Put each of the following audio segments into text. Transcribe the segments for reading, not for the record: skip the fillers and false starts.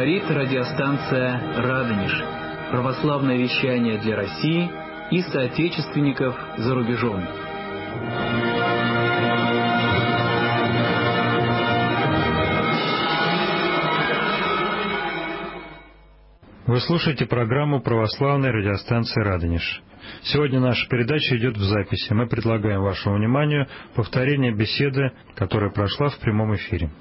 Говорит радиостанция «Радонеж». Православное вещание для России и соотечественников за рубежом. Вы слушаете программу православной радиостанции «Радонеж». Сегодня наша передача идет в записи. Мы предлагаем вашему вниманию повторение беседы, которая прошла в прямом эфире.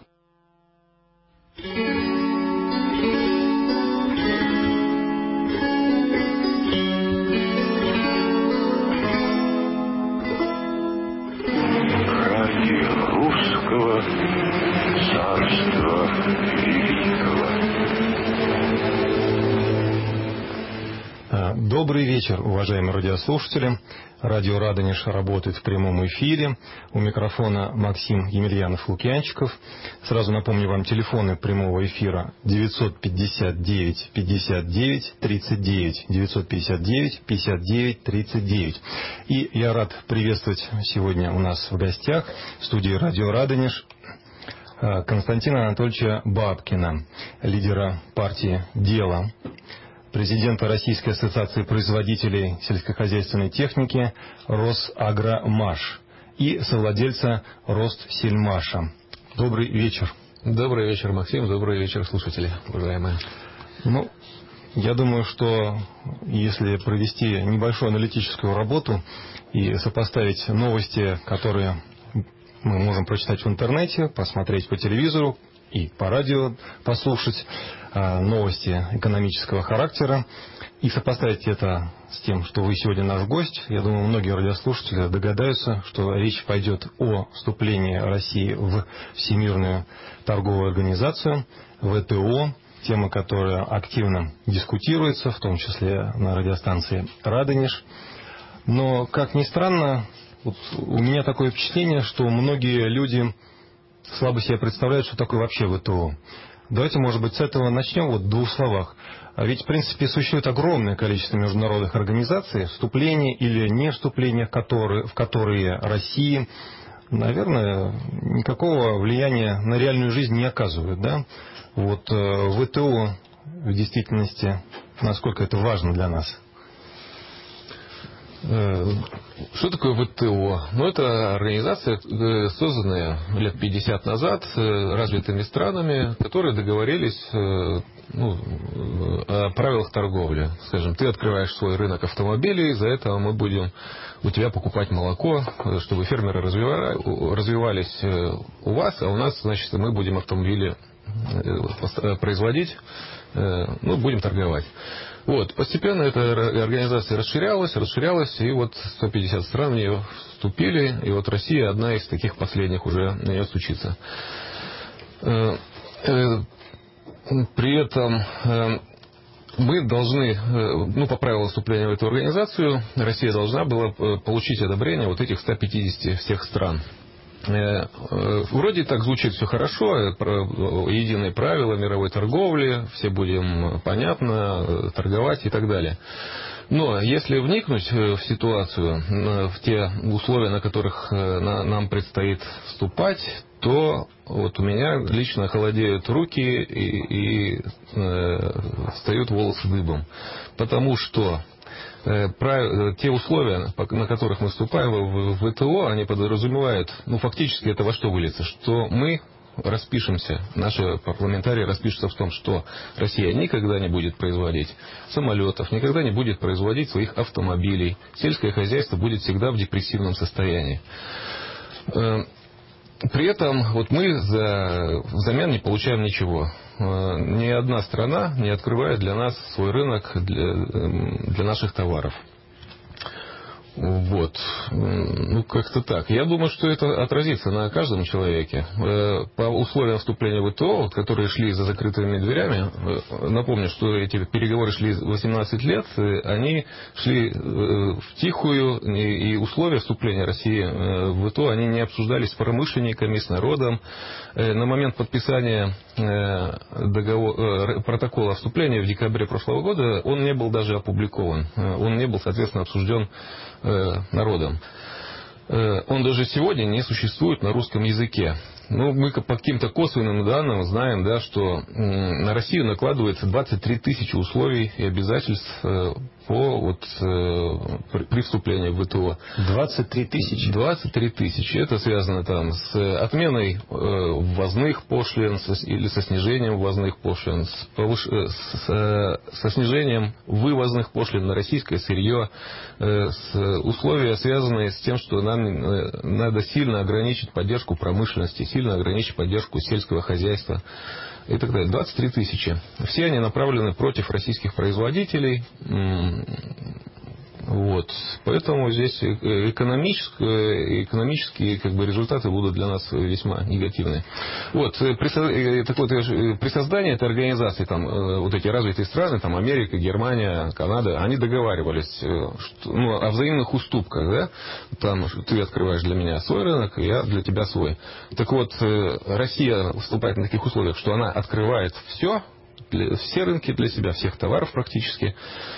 Ради русского царства великого. Добрый вечер, уважаемые радиослушатели. Радио «Радонеж» работает в прямом эфире. У микрофона Максим Емельянов-Лукьянчиков. Сразу напомню вам телефоны прямого эфира 959 59 39, 959 59 39. И я рад приветствовать сегодня у нас в гостях в студии радио «Радонеж» Константина Анатольевича Бабкина, лидера партии «Дело», президента Российской ассоциации производителей сельскохозяйственной техники «Росагромаш» и совладельца «Ростсельмаша». Добрый вечер. Добрый вечер, Максим. Добрый вечер, слушатели, уважаемые. Я думаю, что если провести небольшую аналитическую работу и сопоставить новости, которые мы можем прочитать в интернете, посмотреть по телевизору и по радио послушать, новости экономического характера, и сопоставить это с тем, что вы сегодня наш гость, я думаю, многие радиослушатели догадаются, что речь пойдет о вступлении России в Всемирную торговую организацию, ВТО, тема, которая активно дискутируется, в том числе на радиостанции «Радонеж». Но, как ни странно, у меня такое впечатление, что многие люди слабо себе представляют, что такое вообще ВТО. Давайте, может быть, с этого начнем, в двух словах. Ведь, в принципе, существует огромное количество международных организаций, вступления или не вступления, в которые России, наверное, никакого влияния на реальную жизнь не оказывают. Да? ВТО в действительности, насколько это важно для нас? Что такое ВТО? Это организация, созданная лет 50 назад развитыми странами, которые договорились о правилах торговли. Скажем, ты открываешь свой рынок автомобилей, за это мы будем у тебя покупать молоко, чтобы фермеры развивались у вас, а у нас, значит, мы будем автомобили производить, будем торговать. Постепенно эта организация расширялась, и 150 стран в нее вступили, и Россия одна из таких последних уже на нее стучится. При этом мы должны, по правилам вступления в эту организацию, Россия должна была получить одобрение этих 150 всех стран. Вроде так звучит все хорошо, единые правила мировой торговли, все будем, понятно, торговать и так далее. Но если вникнуть в ситуацию, в те условия, на которых нам предстоит вступать, то у меня лично холодеют руки и встают волосы дыбом. Потому что те условия, на которых мы вступаем в ВТО, они подразумевают, фактически это во что выльется, что мы распишемся, наши парламентарии распишутся в том, что Россия никогда не будет производить самолетов, никогда не будет производить своих автомобилей, сельское хозяйство будет всегда в депрессивном состоянии. При этом мы взамен не получаем ничего. Ни одна страна не открывает для нас свой рынок для наших товаров. Как-то так. Я думаю, что это отразится на каждом человеке. По условиям вступления в ВТО, которые шли за закрытыми дверями, напомню, что эти переговоры шли 18 лет, они шли втихую, и условия вступления России в ВТО, они не обсуждались с промышленниками, с народом. На момент подписания протокола вступления в декабре прошлого года он не был даже опубликован. Он не был, соответственно, обсужден народом. Он даже сегодня не существует на русском языке. Ну, мы по каким-то косвенным данным знаем, да, что на Россию накладывается 23 тысячи условий и обязательств при вступлении в ВТО. 23 тысячи? 23 тысячи. Это связано там с отменой ввозных пошлин или со снижением ввозных пошлин, со снижением вывозных пошлин на российское сырье, условия, связанные с тем, что нам надо сильно ограничить поддержку промышленности, сильно ограничить поддержку сельского хозяйства и так далее. 23 тысячи. Все они направлены против российских производителей. Вот. Поэтому здесь экономические результаты будут для нас весьма негативные. Вот. При создании этой организации, там, вот эти развитые страны, там, Америка, Германия, Канада, они договаривались о взаимных уступках. Да? Там, ты открываешь для меня свой рынок, я для тебя свой. Так вот, Россия выступает на таких условиях, что она открывает все рынки для себя, всех товаров практически.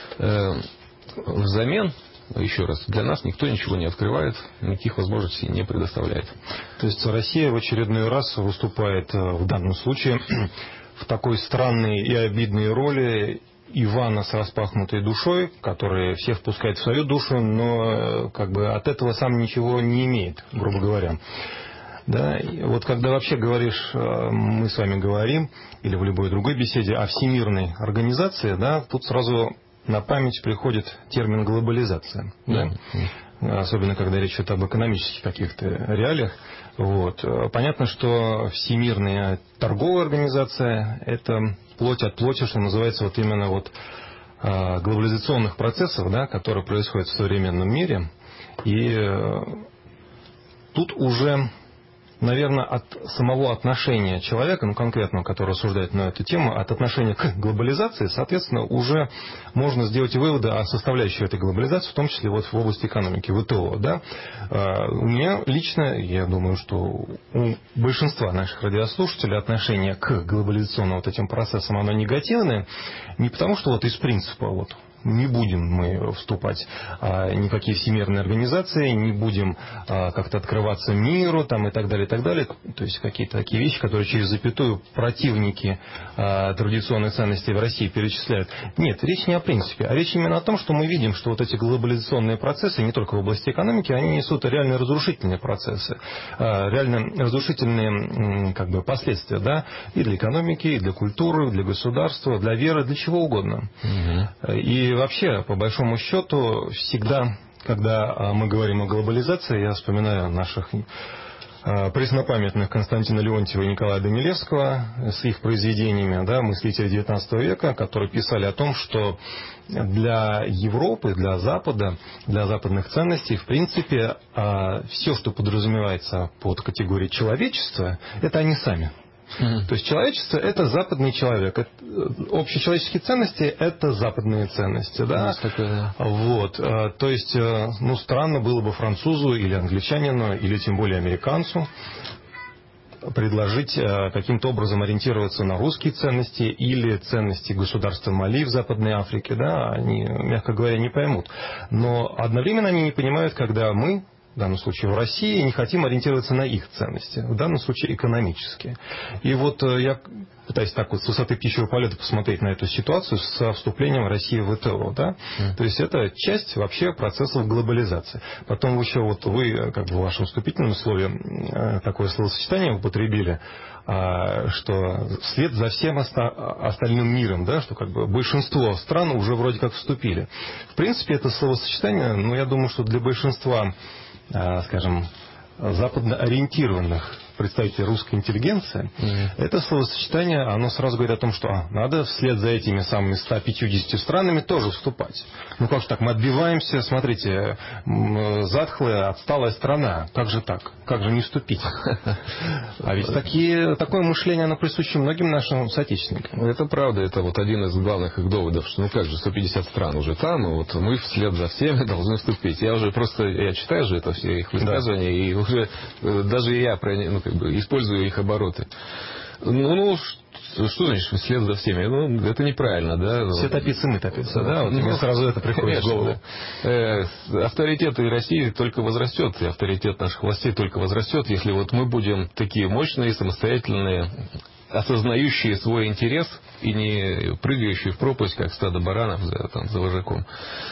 Взамен, еще раз, для нас никто ничего не открывает, никаких возможностей не предоставляет. То есть Россия в очередной раз выступает в данном случае в такой странной и обидной роли Ивана с распахнутой душой, который всех впускает в свою душу, но как бы от этого сам ничего не имеет, грубо говоря. Да, и вот когда вообще говоришь, мы с вами говорим, или в любой другой беседе о всемирной организации, да, тут сразу на память приходит термин глобализация. Да? Особенно, когда речь идет об экономических каких-то реалиях. Вот. Понятно, что Всемирная торговая организация – это плоть от плоти, что называется, вот именно вот глобализационных процессов, да, которые происходят в современном мире. И тут уже, наверное, от самого отношения человека, конкретного, который рассуждает на эту тему, от отношения к глобализации, соответственно, уже можно сделать выводы о составляющей этой глобализации, в том числе вот в области экономики, ВТО. Да? У меня лично, я думаю, что у большинства наших радиослушателей отношение к глобализационным вот этим процессам, оно негативное, не потому что вот из принципа вот не будем мы вступать в никакие всемирные организации, не будем как-то открываться миру там, и так далее, и так далее. То есть какие-то такие вещи, которые через запятую противники традиционных ценностей в России перечисляют. Нет, речь не о принципе, а речь именно о том, что мы видим, что вот эти глобализационные процессы, не только в области экономики, они несут реально разрушительные процессы, реально разрушительные как бы, последствия, да, и для экономики, и для культуры, и для государства, для веры, для чего угодно. И вообще, по большому счету, всегда, когда мы говорим о глобализации, я вспоминаю наших преснопамятных Константина Леонтьева и Николая Данилевского с их произведениями, да, мыслители XIX века, которые писали о том, что для Европы, для Запада, для западных ценностей, в принципе, все, что подразумевается под категорией человечества, это они сами. То есть человечество – это западный человек. Общечеловеческие ценности – это западные ценности. Да? Вот. То есть, странно было бы французу или англичанину, или тем более американцу предложить каким-то образом ориентироваться на русские ценности или ценности государства Мали в Западной Африке. Да? Они, мягко говоря, не поймут. Но одновременно они не понимают, когда мы, в данном случае в России, не хотим ориентироваться на их ценности, в данном случае экономические. И вот я пытаюсь так вот с высоты птичьего полета посмотреть на эту ситуацию со вступлением России в ВТО. Да? То есть это часть вообще процессов глобализации. Потом еще вот вы, как бы в вашем вступительном слове, такое словосочетание употребили, что вслед за всем остальным миром, да, что как бы большинство стран уже вроде как вступили. В принципе, это словосочетание, я думаю, что для большинства, скажем, западно ориентированных представителей русской интеллигенции, это словосочетание, оно сразу говорит о том, что надо вслед за этими самыми 150 странами тоже вступать. Как же так, мы отбиваемся, смотрите, затхлая, отсталая страна, как же так, как же не вступить? А ведь такое мышление, оно присуще многим нашим соотечественникам. Это правда, это вот один из главных их доводов, что как же 150 стран уже там, и вот мы вслед за всеми должны вступить. Я читаю же это все их высказывания, да. И уже даже я использую их обороты. что значит вслед за всеми? Ну, это неправильно, да? Все топиться, мы топиться, да? Вот мне сразу это приходит в голову. Авторитет России только возрастет, и авторитет наших властей только возрастет, если вот мы будем такие мощные, самостоятельные, осознающие свой интерес и не прыгающие в пропасть, как стадо баранов за вожаком.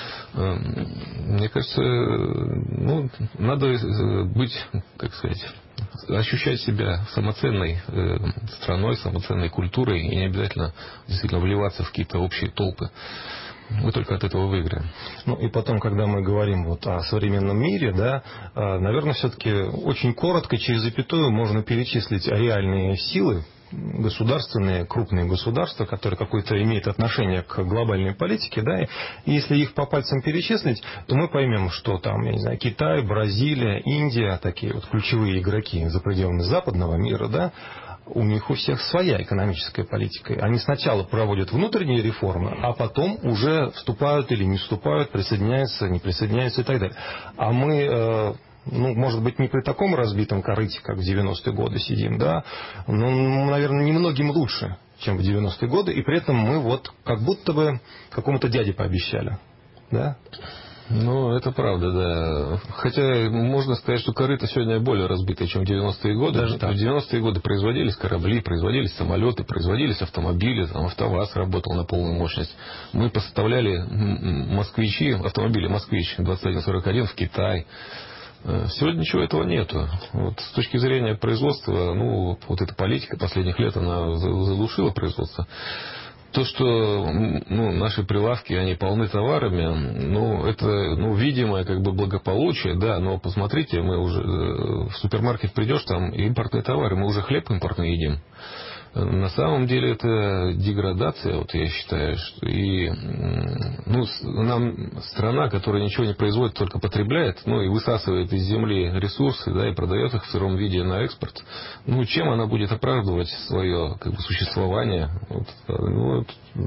Мне кажется, ну, надо быть, как сказать, ощущать себя самоценной страной, самоценной культурой, и не обязательно действительно вливаться в какие-то общие толпы. Мы только от этого выиграем. Ну и потом, когда мы говорим вот о современном мире, да, наверное, все-таки очень коротко, через запятую, можно перечислить реальные силы, государственные, крупные государства, которые какое-то имеют отношение к глобальной политике, да, и если их по пальцам перечислить, то мы поймем, что там, я не знаю, Китай, Бразилия, Индия, такие вот ключевые игроки за пределами западного мира, да, у них у всех своя экономическая политика. Они сначала проводят внутренние реформы, а потом уже вступают или не вступают, присоединяются, не присоединяются и так далее. А мы... ну, может быть, не при таком разбитом корыте, как в 90-е годы сидим, да, но, наверное, немногим лучше, чем в 90-е годы, и при этом мы вот как будто бы какому-то дяде пообещали, да? Ну, это правда, да. Хотя можно сказать, что корыто сегодня более разбитое, чем в 90-е годы. Даже так. В 90-е годы производились корабли, производились самолеты, производились автомобили, там АвтоВАЗ работал на полную мощность. Мы поставляли москвичи, автомобили «Москвич» 2141 в Китай. Сегодня ничего этого нету. Вот с точки зрения производства, ну, вот эта политика последних лет, она задушила производство. То, что наши прилавки, они полны товарами, ну, это, ну, видимое как бы благополучие, да, но посмотрите, мы уже в супермаркет придешь, там импортные товары, мы уже хлеб импортный едим. На самом деле это деградация, вот я считаю, что и, ну, нам страна, которая ничего не производит, только потребляет, ну, и высасывает из земли ресурсы, да, и продает их в сыром виде на экспорт, ну, чем она будет оправдывать свое, как бы, существование? Вот, ну,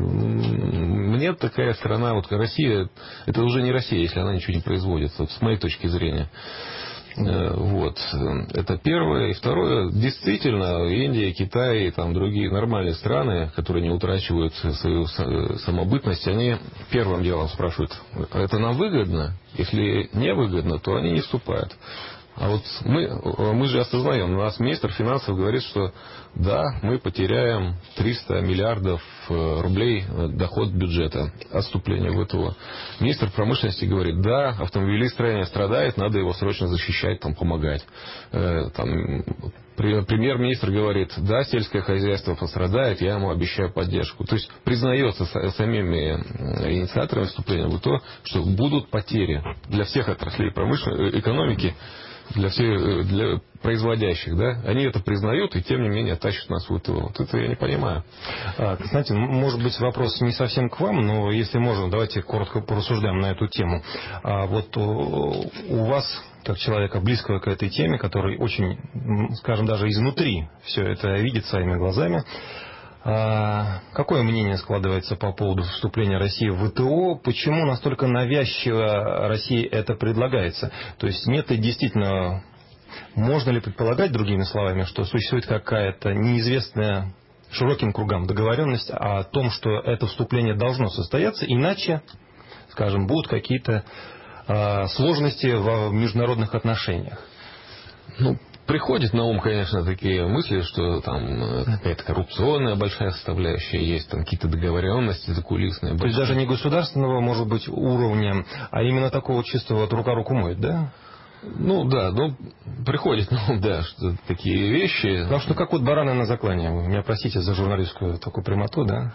мне такая страна, вот Россия, это уже не Россия, если она ничего не производит, вот, с моей точки зрения. Вот. Это первое. И второе, действительно, Индия, Китай и там другие нормальные страны, которые не утрачивают свою самобытность, они первым делом спрашивают, это нам выгодно? Если не выгодно, то они не вступают. А вот мы же осознаем, у нас министр финансов говорит, что да, мы потеряем 300 миллиардов рублей доход бюджета от вступления в ВТО. Министр промышленности говорит, да, автомобилестроение страдает, надо его срочно защищать, там, помогать. Премьер-министр говорит, да, сельское хозяйство пострадает, я ему обещаю поддержку. То есть признается самими инициаторами вступления в ВТО, что будут потери для всех отраслей промышленной экономики, для производящих, да, они это признают и тем не менее тащат нас в ВТО. Вот это я не понимаю. Кстати, может быть, вопрос не совсем к вам, но если можно, давайте коротко порассуждаем на эту тему. Вот у вас, как человека близкого к этой теме, который очень, скажем, даже изнутри все это видит своими глазами, какое мнение складывается по поводу вступления России в ВТО? Почему настолько навязчиво России это предлагается? То есть нет ли действительно, можно ли предполагать, другими словами, что существует какая-то неизвестная широким кругам договоренность о том, что это вступление должно состояться, иначе, скажем, будут какие-то сложности в международных отношениях? Ну, приходит на ум, конечно, такие мысли, что там какая-то коррупционная большая составляющая есть, там какие-то договоренности закулисные. То есть даже не государственного, может быть, уровня, а именно такого чистого вот рука руку моет, да? Ну да, ну приходит на ум, да, что такие вещи. Потому что как вот бараны на заклане. Вы меня простите за журналистскую такую прямоту, да?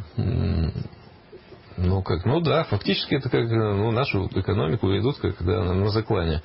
Ну как, ну да, фактически это как, ну, нашу экономику ведут как, да, на заклане.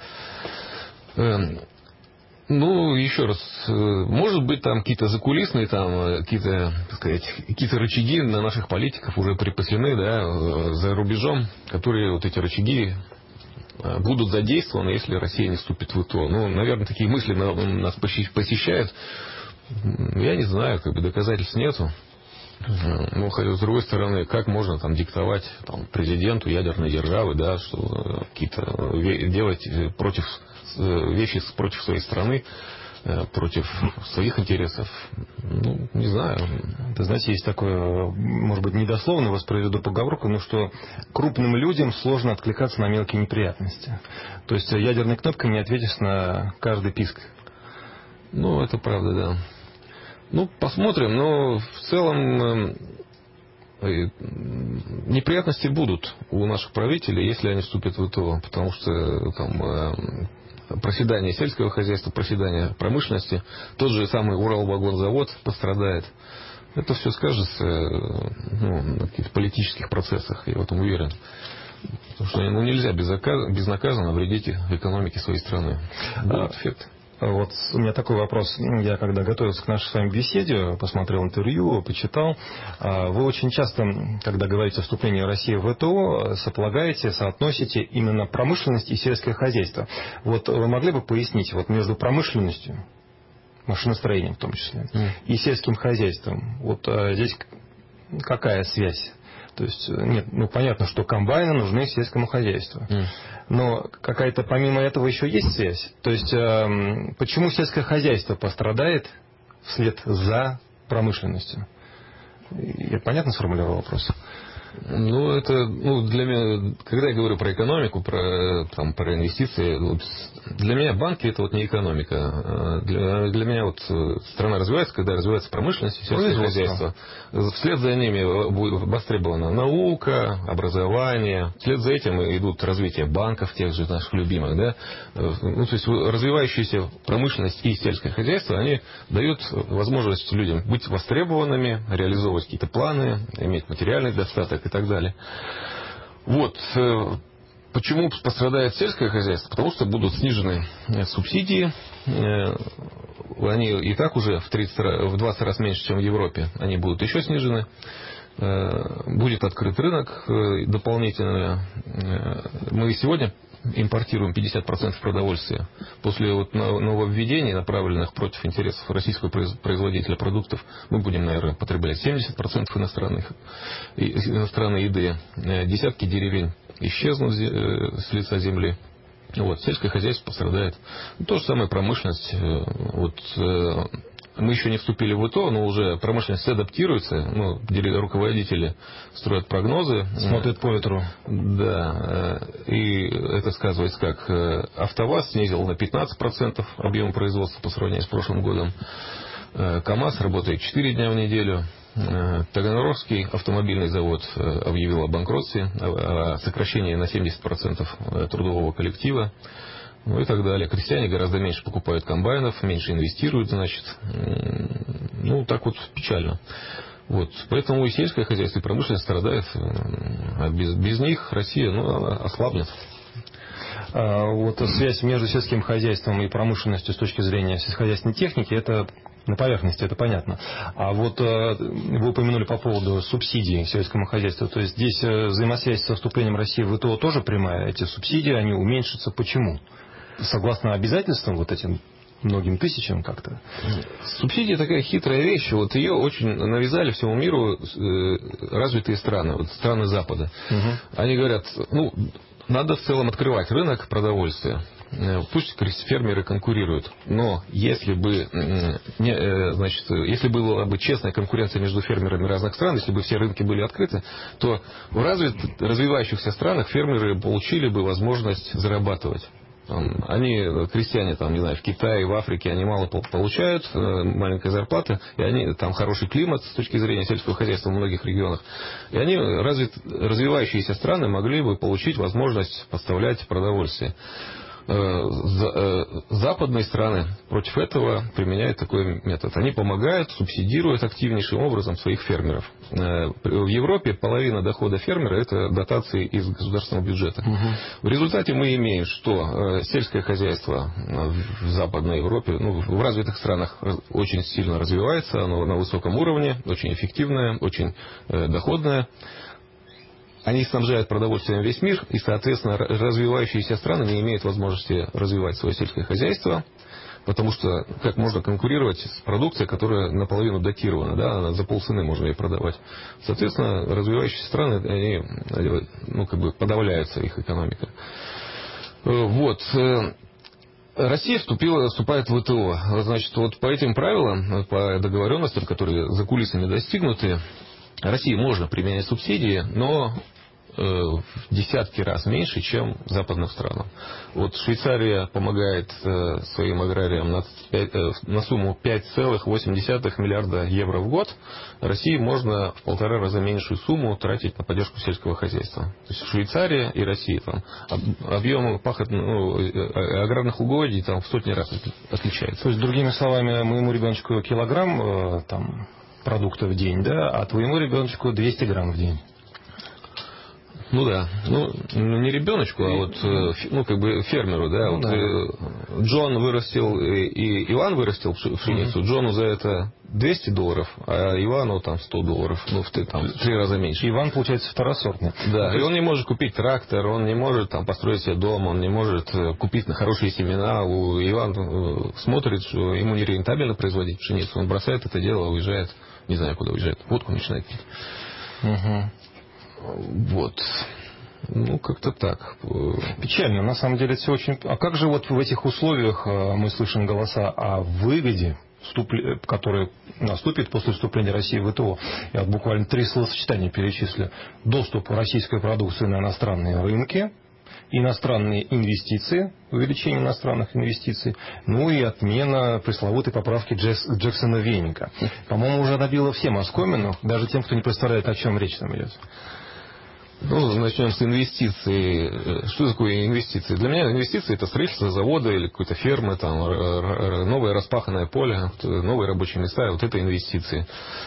Ну, еще раз, может быть, там какие-то закулисные, там, какие-то, так сказать, какие-то рычаги на наших политиков уже припасены, да, за рубежом, которые вот эти рычаги будут задействованы, если Россия не вступит в ВТО. Ну, наверное, такие мысли нас посещают. Я не знаю, как бы доказательств нету. Ну, хотя, с другой стороны, как можно там диктовать там, президенту ядерной державы, да, что какие-то делать вещи против своей страны, против своих интересов. Ну, не знаю. Вы знаете, есть такое, может быть, недословно воспроизведу поговорку, но что крупным людям сложно откликаться на мелкие неприятности. То есть ядерной кнопкой не ответишь на каждый писк. Ну, это правда, да. Ну, посмотрим, но в целом неприятности будут у наших правителей, если они вступят в ВТО, потому что там проседание сельского хозяйства, проседание промышленности, тот же самый Уралвагонзавод пострадает. Это все скажется на каких-то политических процессах, я в этом уверен. Потому что нельзя безнаказанно вредить экономике своей страны. Будет эффект. Вот у меня такой вопрос. Я когда готовился к нашей с вами беседе, посмотрел интервью, почитал. Вы очень часто, когда говорите о вступлении России в ВТО, соотносите именно промышленность и сельское хозяйство. Вот вы могли бы пояснить вот между промышленностью, машиностроением в том числе, и сельским хозяйством? Вот здесь какая связь? То есть, нет, понятно, что комбайны нужны сельскому хозяйству. Но какая-то помимо этого еще есть связь. То есть, почему сельское хозяйство пострадает вслед за промышленностью? Я понятно сформулировал вопрос? Ну, это, для меня, когда я говорю про экономику, про инвестиции, для меня банки это не экономика. Для меня страна развивается, когда развивается промышленность и сельское хозяйство. Вслед за ними будет востребована наука, образование. Вслед за этим идут развитие банков, тех же наших любимых. Да? То есть развивающаяся промышленность и сельское хозяйство, они дают возможность людям быть востребованными, реализовывать какие-то планы, иметь материальный достаток и так далее. Вот. Почему пострадает сельское хозяйство? Потому что будут снижены субсидии. Они и так уже в 20 раз меньше, чем в Европе. Они будут еще снижены. Будет открыт рынок дополнительно. Мы сегодня импортируем 50% продовольствия. После нововведений, направленных против интересов российского производителя продуктов, мы будем, наверное, потреблять 70% иностранной еды. Десятки деревень исчезнут с лица земли. Сельское хозяйство пострадает. То же самое промышленность. Мы еще не вступили в ВТО, но уже промышленность адаптируется. Руководители строят прогнозы. Смотрят по ветру. Да. И это сказывается как АвтоВАЗ снизил на 15% объем производства по сравнению с прошлым годом. КАМАЗ работает 4 дня в неделю. Таганрогский автомобильный завод объявил о банкротстве, о сокращении на 70% трудового коллектива. И так далее. Крестьяне гораздо меньше покупают комбайнов, меньше инвестируют, значит. Так печально. Поэтому и сельское хозяйство, и промышленность страдает. Без них Россия ослабнет. Связь между сельским хозяйством и промышленностью с точки зрения сельскохозяйственной техники, это на поверхности, это понятно. А вы упомянули по поводу субсидий сельскому хозяйству. То есть здесь взаимосвязь со вступлением России в ВТО тоже прямая. Эти субсидии, они уменьшатся. Почему? Согласно обязательствам этим многим тысячам как-то. Субсидия такая хитрая вещь. Ее очень навязали всему миру развитые страны, страны Запада. Они говорят, надо в целом открывать рынок продовольствия. Пусть фермеры конкурируют. Но если была бы честная конкуренция между фермерами разных стран, если бы все рынки были открыты, то в развивающихся странах фермеры получили бы возможность зарабатывать. Крестьяне, в Китае, в Африке, они мало получают, маленькая зарплата, и там хороший климат с точки зрения сельского хозяйства в многих регионах. И развивающиеся страны могли бы получить возможность поставлять продовольствие. Западные страны против этого применяют такой метод. Они помогают, субсидируют активнейшим образом своих фермеров. В Европе половина дохода фермера – это дотации из государственного бюджета. В результате мы имеем, что сельское хозяйство в Западной Европе, в развитых странах очень сильно развивается, оно на высоком уровне, очень эффективное, очень доходное. Они снабжают продовольствием весь мир, и, соответственно, развивающиеся страны не имеют возможности развивать свое сельское хозяйство, потому что как можно конкурировать с продукцией, которая наполовину датирована, за полцены можно ее продавать. Соответственно, развивающиеся страны, они подавляются, их экономика. Россия вступает в ВТО. Значит, вот по этим правилам, по договоренностям, которые за кулисами достигнуты, России можно применять субсидии, но в десятки раз меньше, чем западным странам. Вот Швейцария помогает своим аграриям на сумму 5,8 миллиарда евро в год. России можно в 1,5 раза меньшую сумму тратить на поддержку сельского хозяйства. То есть Швейцария и Россия там объем аграрных угодий там в сотни раз отличается. То есть, другими словами, моему ребеночку килограмм там продукта в день, да, а твоему ребеночку 200 грамм в день. Ну да, не ребеночку, а вот как бы фермеру, да. Вот, Джон вырастил и Иван вырастил пшеницу. Джону за это $200, а Ивану там $100, там в 3 раза меньше. Иван, получается, второсортный. Да, и он не может купить трактор, он не может там построить себе дом, он не может купить на хорошие семена. Иван смотрит, что ему нерентабельно производить пшеницу, он бросает это дело, уезжает, не знаю куда уезжает, водку начинает пить. Вот. Как-то так. Печально, на самом деле, это все очень... А как же вот в этих условиях мы слышим голоса о выгоде, которая наступит после вступления России в ВТО? Я вот буквально 3 словосочетания перечислю. Доступ российской продукции на иностранные рынки, иностранные инвестиции, увеличение иностранных инвестиций, и отмена пресловутой поправки Джексона-Вейника. По-моему, уже набило всем оскомину, даже тем, кто не представляет, о чем речь там идет. Начнем с инвестиций. Что такое инвестиции? Для меня инвестиции — это строительство завода или какой-то фермы, там, новое распаханное поле, новые рабочие места. Вот это инвестиции.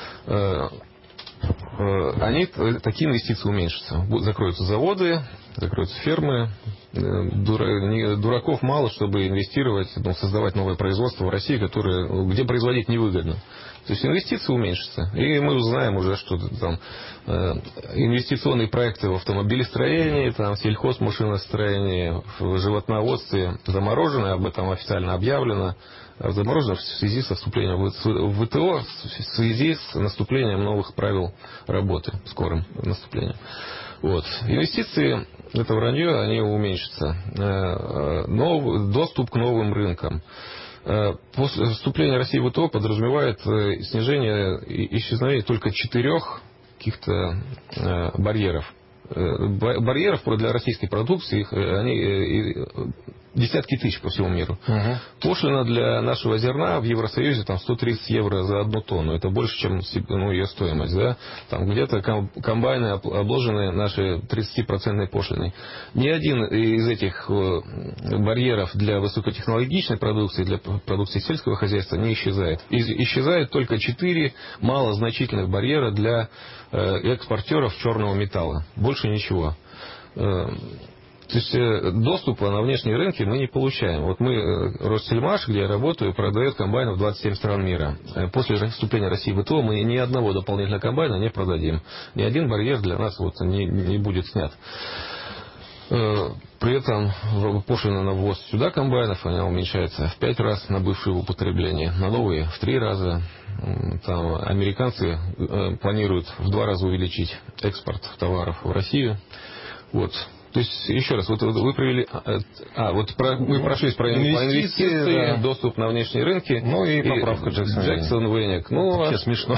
Такие инвестиции уменьшатся. Закроются заводы, закроются фермы. Дураков мало, чтобы инвестировать, создавать новое производство в России, где производить невыгодно. То есть инвестиции уменьшатся. И мы узнаем уже, что там инвестиционные проекты в автомобилестроении, там, в сельхозмашиностроении, в животноводстве заморожены, об этом официально объявлено. Заморожено в связи со вступлением в ВТО, в связи с наступлением новых правил работы, скорым наступлением. Вот. Инвестиции — это вранье, они уменьшатся. Доступ к новым рынкам. После вступления России в ВТО подразумевает снижение и исчезновение только 4 каких-то барьеров. Барьеров для российской продукции, они десятки тысяч по всему миру. Пошлина для нашего зерна в Евросоюзе там 130 евро за 1 тонну. Это больше, чем ее стоимость. Да? Там где-то комбайны обложены нашей 30% пошлиной. Ни один из этих барьеров для высокотехнологичной продукции, для продукции сельского хозяйства не исчезает. Исчезает только 4 малозначительных барьера для экспортеров черного металла. Больше ничего. То есть доступа на внешние рынки мы не получаем. Вот мы, Россельмаш, где я работаю, продает комбайнов в 27 стран мира. После вступления России в ВТО мы ни одного дополнительного комбайна не продадим. Ни один барьер для нас не будет снят. При этом пошлина на ввоз сюда комбайнов, она уменьшается в 5 раз на бывшие в употреблении, на новые в 3 раза. Там американцы планируют в 2 раза увеличить экспорт товаров в Россию. Вот. То есть, еще раз, вот вы провели... мы прошлись про инвестиции, да. Доступ на внешние рынки. И поправка Джексон-Вейник. Вообще смешно.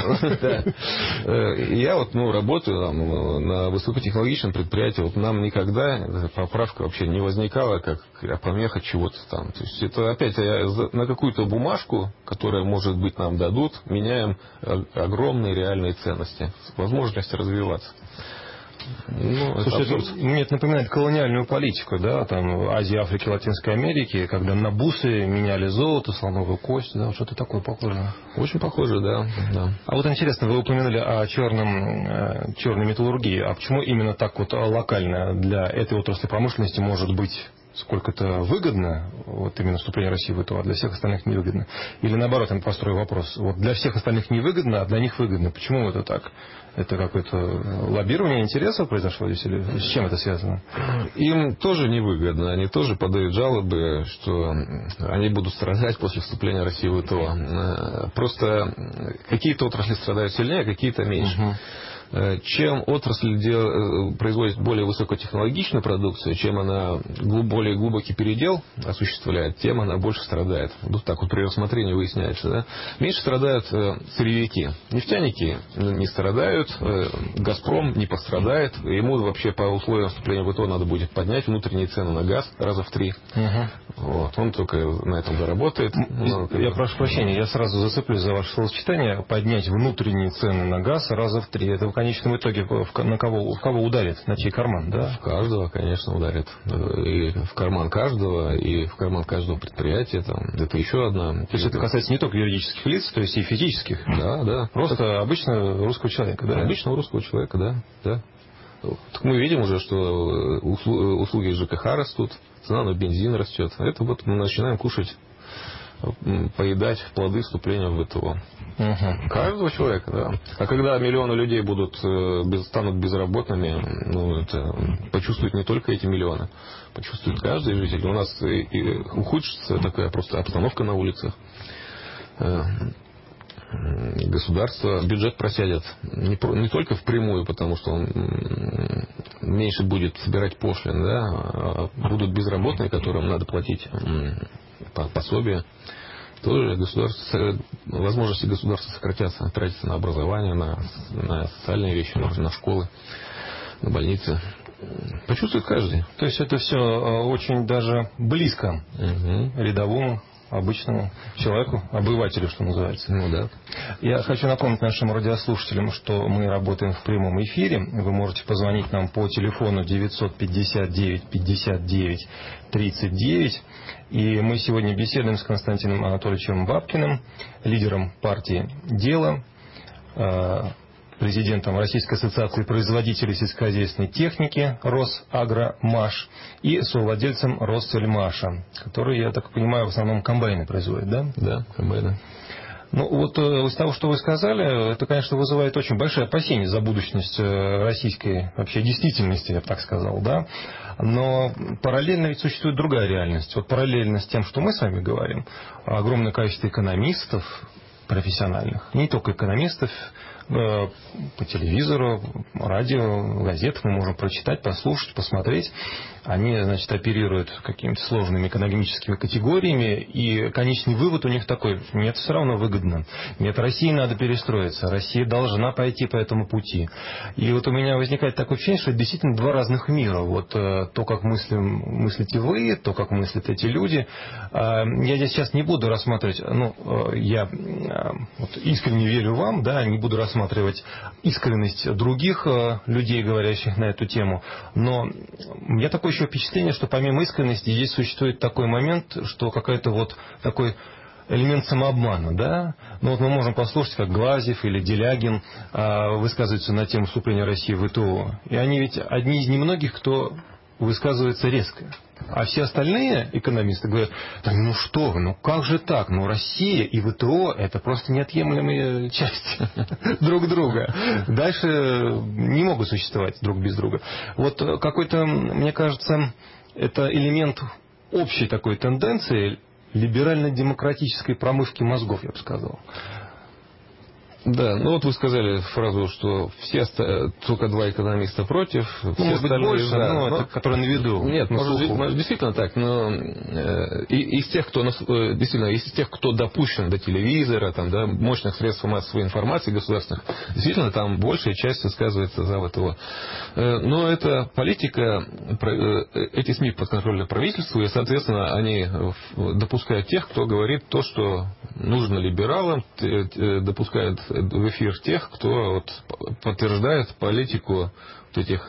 Я работаю на высокотехнологичном предприятии. Нам никогда поправка вообще не возникала, как помеха чего-то там. То есть, это опять на какую-то бумажку, которая, может быть, нам дадут, меняем огромные реальные ценности, возможности развиваться. Слушайте, мне это напоминает колониальную политику, да, там Азии, Африки, Латинской Америки, когда на бусы меняли золото, слоновую кость, да, что-то такое похоже. Очень похоже, да. А вот интересно, вы упомянули о черной металлургии. А почему именно так вот локально для этой отрасли промышленности может быть сколько-то выгодно, вот именно вступление России в ВТО, а для всех остальных невыгодно? Или наоборот, я построю вопрос. Вот для всех остальных невыгодно, а для них выгодно. Почему это так? Это какое-то лоббирование интересов произошло здесь? Или с чем это связано? Им тоже невыгодно. Они тоже подают жалобы, что они будут страдать после вступления России в ВТО. Просто какие-то отрасли страдают сильнее, а какие-то меньше. Чем отрасль производит более высокотехнологичную продукцию, чем она более глубокий передел осуществляет, тем она больше страдает. Вот так вот при рассмотрении выясняется. Да? Меньше страдают сырьевики. Нефтяники не страдают, «Газпром» не пострадает. Ему вообще по условиям вступления в ВТО надо будет поднять внутренние цены на газ раза в 3. Вот. Он только на этом заработает. Я прошу прощения, я сразу зацеплюсь за ваше словосочетание. Поднять внутренние цены на газ раза в 3. Это в конечном итоге на кого ударит? На чей карман, да? В каждого, конечно, ударит. И в карман каждого, и в карман каждого предприятия. Это еще одна... То есть это касается не только юридических лиц, то есть и физических? Да, да. Просто обычного русского человека, да? Обычного русского человека, да. Так мы видим уже, что услуги ЖКХ растут, цена на бензин растет. Это вот мы начинаем кушать, поедать плоды вступления в ВТО. Каждого человека, да. А когда миллионы людей станут безработными, это почувствуют не только эти миллионы, почувствует каждый житель. У нас и ухудшится такая просто обстановка на улицах. Государство, бюджет просядет не только впрямую, потому что он меньше будет собирать пошлин, да, а будут безработные, которым надо платить пособие. Тоже возможности государства сократятся, тратятся на образование, на социальные вещи, на школы, на больницы. Почувствует каждый. То есть это все очень даже близко рядовому, обычному человеку, обывателю, что называется. Да. Я хочу напомнить нашим радиослушателям, что мы работаем в прямом эфире. Вы можете позвонить нам по телефону 959 59 39. И мы сегодня беседуем с Константином Анатольевичем Бабкиным, лидером партии «Дело», президентом Российской ассоциации производителей сельскохозяйственной техники «Росагромаш» и совладельцем «Россельмаша», который, я так понимаю, в основном комбайны производит, да? Да, комбайны. Ну, вот из того, что вы сказали, это, конечно, вызывает очень большое опасение за будущность российской вообще действительности, я бы так сказал, да? Но параллельно ведь существует другая реальность. Вот параллельно с тем, что мы с вами говорим, огромное количество экономистов профессиональных, не только экономистов, по телевизору, радио, газетах мы можем прочитать, послушать, посмотреть. Они, значит, оперируют какими-то сложными экономическими категориями, и конечный вывод у них такой: нет, все равно выгодно. Нет, России надо перестроиться, Россия должна пойти по этому пути. И вот у меня возникает такое ощущение, что это действительно два разных мира. Вот то, как мыслите вы, то, как мыслят эти люди. Я здесь сейчас не буду рассматривать, я вот искренне верю вам, да, не буду рассматривать искренность других людей, говорящих на эту тему, но у меня такое еще впечатление, что помимо искренности здесь существует такой момент, что какой-то вот такой элемент самообмана, да? Ну вот мы можем послушать, как Глазьев или Делягин высказываются на тему вступления России в ВТО, и они ведь одни из немногих, кто высказывается резко. А все остальные экономисты говорят: да ну что вы, ну как же так? Ну Россия и ВТО — это просто неотъемлемые части друг друга. Дальше не могут существовать друг без друга. Вот какой-то, мне кажется, это элемент общей такой тенденции либерально-демократической промывки мозгов, я бы сказал. Да, ну вот вы сказали фразу, что только два экономиста против, все может быть больше, да, это, которые на виду. Нет, может действительно так, но из тех, кто допущен до телевизора, там, да, мощных средств массовой информации государственных, действительно там большая часть высказывается за ВТО. Но это политика, эти СМИ подконтрольны правительству, и, соответственно, они допускают тех, кто говорит то, что нужно либералам, допускают в эфир тех, кто подтверждает политику этих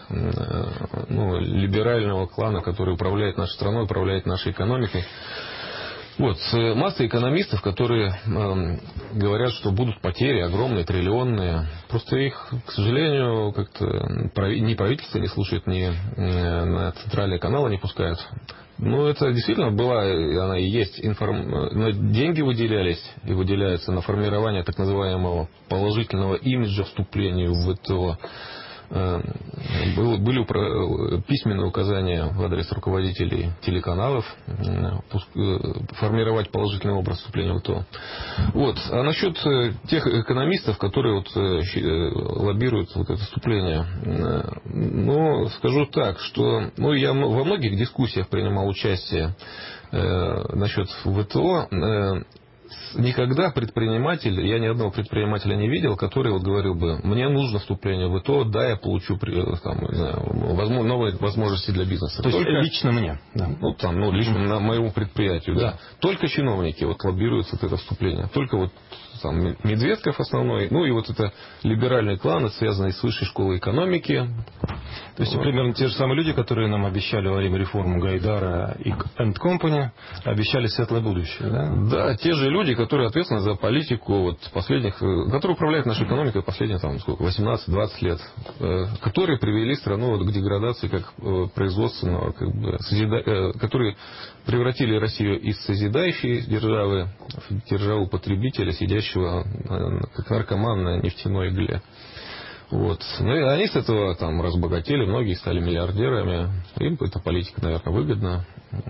либерального клана, который управляет нашей страной, управляет нашей экономикой. Вот, масса экономистов, которые говорят, что будут потери огромные, триллионные. Просто их, к сожалению, как-то ни правительство не слушает, ни на центральные каналы не пускают. Ну, это действительно была, она и есть, но деньги выделялись и выделяются на формирование так называемого положительного имиджа вступлению в ВТО. Были письменные указания в адрес руководителей телеканалов формировать положительный образ вступления в ВТО. Вот. А насчет тех экономистов, которые лоббируют это вступление, скажу так, что я во многих дискуссиях принимал участие насчет ВТО. Никогда я ни одного предпринимателя не видел, который говорил бы: мне нужно вступление в ВТО, да, я получу новые возможности для бизнеса. То есть лично мне? Да. Лично на моему предприятию, да. Только чиновники лоббируют это вступление. Только Медведков основной, и это либеральные кланы, связанные с высшей школой экономики. То есть примерно те же самые люди, которые нам обещали во время реформы Гайдара и Company, обещали светлое будущее, да? Да, те же люди, которые ответственны за политику которые управляют нашей экономикой последние 18-20 лет, которые привели страну к деградации как производственного, которые превратили Россию из созидающей державы в державу потребителя, сидящего как наркоман на нефтяной игле. И они с этого разбогатели, многие стали миллиардерами. Им эта политика, наверное, выгодна.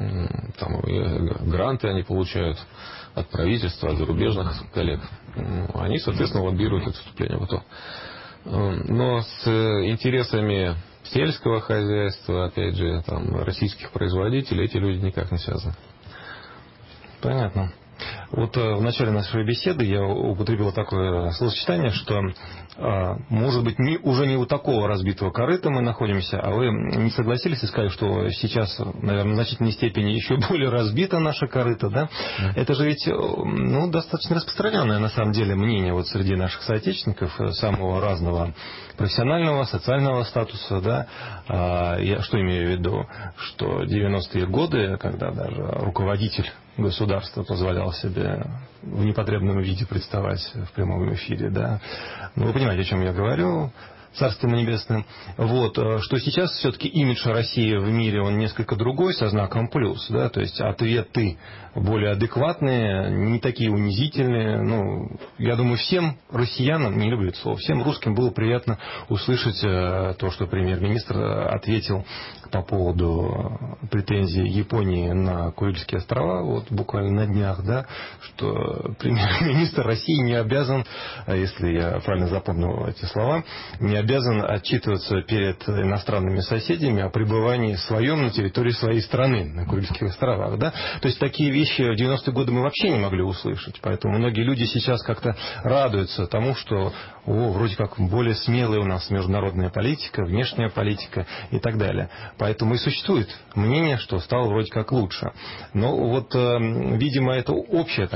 Гранты они получают от правительства, от зарубежных коллег. Они, соответственно, лоббируют это вступление в ВТО. Но с интересами сельского хозяйства, опять же, российских производителей, эти люди никак не связаны. Понятно. В начале нашей беседы я употребил такое словосочетание, что, может быть, уже не у такого разбитого корыта мы находимся, а вы не согласились и сказали, что сейчас, наверное, в значительной степени еще более разбито наше корыто, да? Это же ведь достаточно распространенное, на самом деле, мнение среди наших соотечественников самого разного профессионального, социального статуса, да? Я что имею в виду? Что 90-е годы, когда даже руководитель государство позволяло себе в непотребном виде представать в прямом эфире, да. Вы понимаете, о чем я говорю, Царствие небесное. Что сейчас все-таки имидж России в мире, он несколько другой, со знаком плюс, да, то есть ответы более адекватные, не такие унизительные. Я думаю, всем россиянам, не люблю это слово, всем русским было приятно услышать то, что премьер-министр ответил по поводу претензий Японии на Курильские острова, буквально на днях, да, что премьер-министр России не обязан, если я правильно запомнил эти слова, не обязан отчитываться перед иностранными соседями о пребывании своем на территории своей страны, на Курильских островах, да. То есть такие вещи в 90-е годы мы вообще не могли услышать, поэтому многие люди сейчас как-то радуются тому, что вроде как более смелая у нас международная политика, внешняя политика и так далее. Поэтому и существует мнение, что стало вроде как лучше. Но видимо, это общее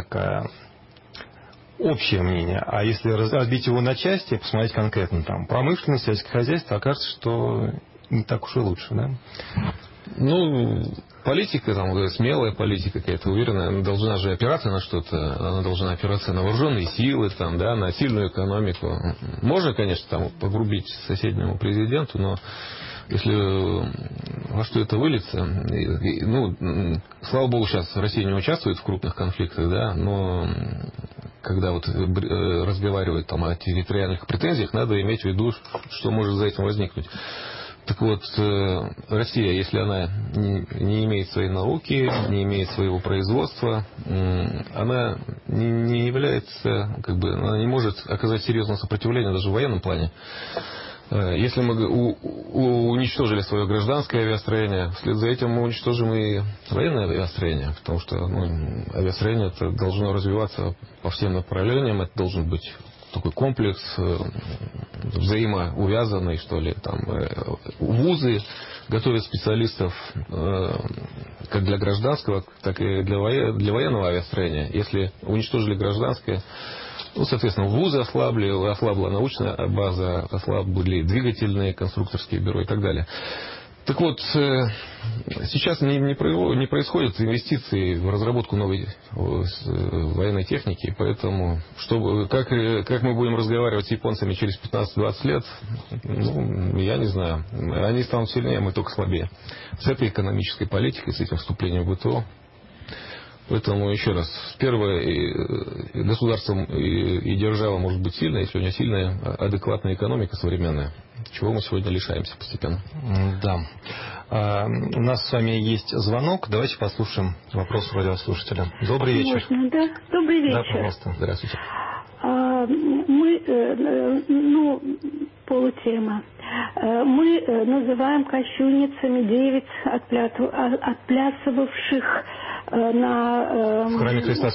мнение. А если разбить его на части, посмотреть конкретно промышленность, сельское хозяйство, окажется, что не так уж и лучше, да? Политика, смелая политика какая-то, уверенная, она должна же опираться на что-то, она должна опираться на вооруженные силы, на сильную экономику. Можно, конечно, погрубить соседнему президенту, но если во что это выльется, слава богу, сейчас Россия не участвует в крупных конфликтах, да, но когда разговаривают о территориальных претензиях, надо иметь в виду, что может за этим возникнуть. Так Россия, если она не имеет своей науки, не имеет своего производства, она не является, она не может оказать серьезное сопротивление даже в военном плане. Если мы уничтожили свое гражданское авиастроение, вслед за этим мы уничтожим и военное авиастроение, потому что авиастроение это должно развиваться по всем направлениям, это должен быть такой комплекс взаимоувязанный, что ли. Вузы готовят специалистов как для гражданского, так и для военного авиастроения. Если уничтожили гражданское, соответственно, вузы ослабла научная база, ослабли двигательные, конструкторские бюро и так далее. Так сейчас не происходят инвестиции в разработку новой военной техники, поэтому как мы будем разговаривать с японцами через 15-20 лет, я не знаю. Они станут сильнее, мы только слабее. С этой экономической политикой, с этим вступлением в ВТО, Поэтому, еще раз, первое, государство и держава может быть сильная, если у нее сильная, адекватная экономика современная, чего мы сегодня лишаемся постепенно. Да. У нас с вами есть звонок. Давайте послушаем вопрос радиослушателя. Добрый вечер. Можно, да? Добрый вечер. Да, пожалуйста. Здравствуйте. Полутема. Мы называем кощунницами 9 отплясывавших на в храме Христа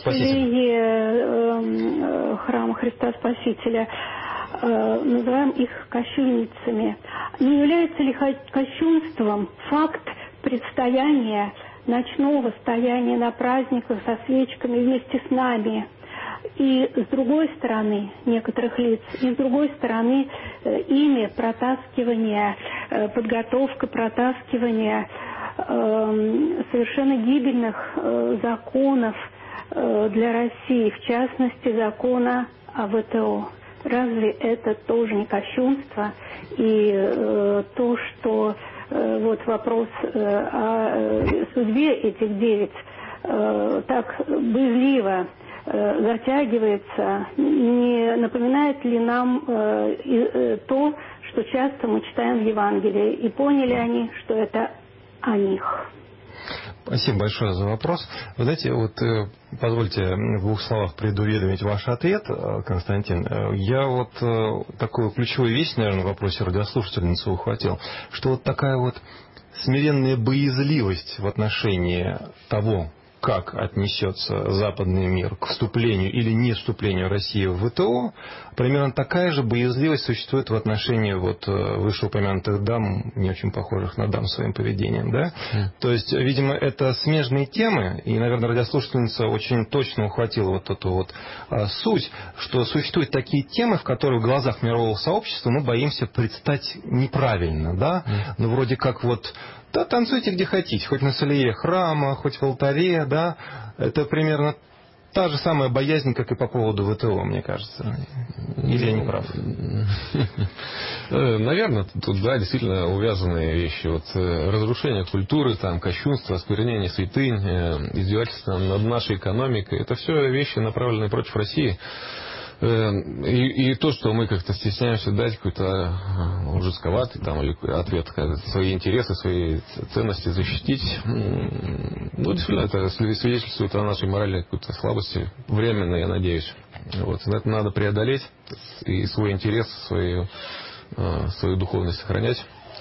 Спасителя. Храма Христа Спасителя. Называем их кощунницами. Не является ли кощунством факт предстояния, ночного стояния на праздниках со свечками вместе с нами? И с другой стороны некоторых лиц, и с другой стороны ими протаскивание, подготовка протаскивания совершенно гибельных законов для России, в частности закона о ВТО. Разве это тоже не кощунство? И то, что вот вопрос о судьбе этих 9 так боязливо затягивается, не напоминает ли нам то, что часто мы читаем в Евангелии, и поняли они, что это о них? Спасибо большое за вопрос. Вы знаете, вот позвольте в 2 словах предуведомить ваш ответ, Константин. Я вот такую ключевую вещь, наверное, в вопросе радиослушательницы ухватил, что вот такая вот смиренная боязливость в отношении того, как отнесется западный мир к вступлению или не вступлению России в ВТО, примерно такая же боязливость существует в отношении вот вышеупомянутых дам, не очень похожих на дам своим поведением, да? То есть, видимо, это смежные темы, и, наверное, радиослушательница очень точно ухватила вот эту вот суть, что существуют такие темы, в которых в глазах мирового сообщества мы боимся предстать неправильно, да? Ну, вроде как вот да, танцуйте где хотите, хоть на солее храма, хоть в алтаре, да. Это примерно та же самая боязнь, как и по поводу ВТО, мне кажется. Или я не прав? Наверное, тут, да, действительно увязанные вещи. Вот разрушение культуры, там, кощунство, осквернение святынь, издевательство над нашей экономикой. Это все вещи, направленные против России. И то, что мы как-то стесняемся дать какой-то жестковатый там, или ответ, свои интересы, свои ценности защитить, ну, действительно, это свидетельствует о нашей моральной какой-то слабости, временно, я надеюсь. Вот. Это надо преодолеть и свой интерес, свою духовность сохранять.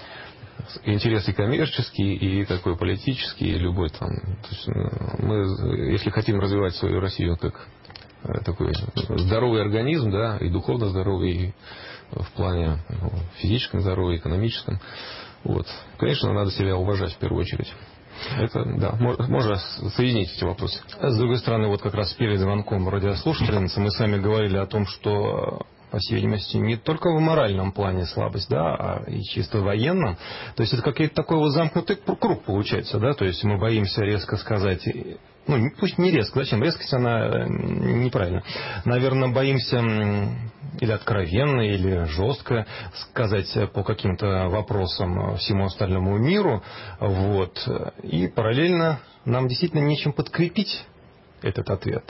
Интерес и коммерческий, и такой политический, и любой там. То есть мы, если хотим развивать свою Россию как такой здоровый организм, да, и духовно здоровый, и в плане физическом здоровья, экономическом. Вот. Конечно, надо себя уважать в первую очередь. Это, да, можно соединить эти вопросы. С другой стороны, вот как раз перед звонком радиослушательницы мы с вами говорили о том, что, по всей видимости, не только в моральном плане слабость, да, а и чисто в военном. То есть это какой-то такой вот замкнутый круг получается, да, то есть мы боимся резко сказать, ну, пусть не резко, зачем? Резкость, она неправильно. Наверное, боимся или откровенно, или жестко сказать по каким-то вопросам всему остальному миру, вот, и параллельно нам действительно нечем подкрепить этот ответ.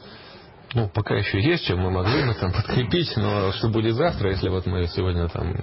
Ну, пока еще есть, чем мы могли бы там подкрепить, но что будет завтра, если вот мы сегодня там,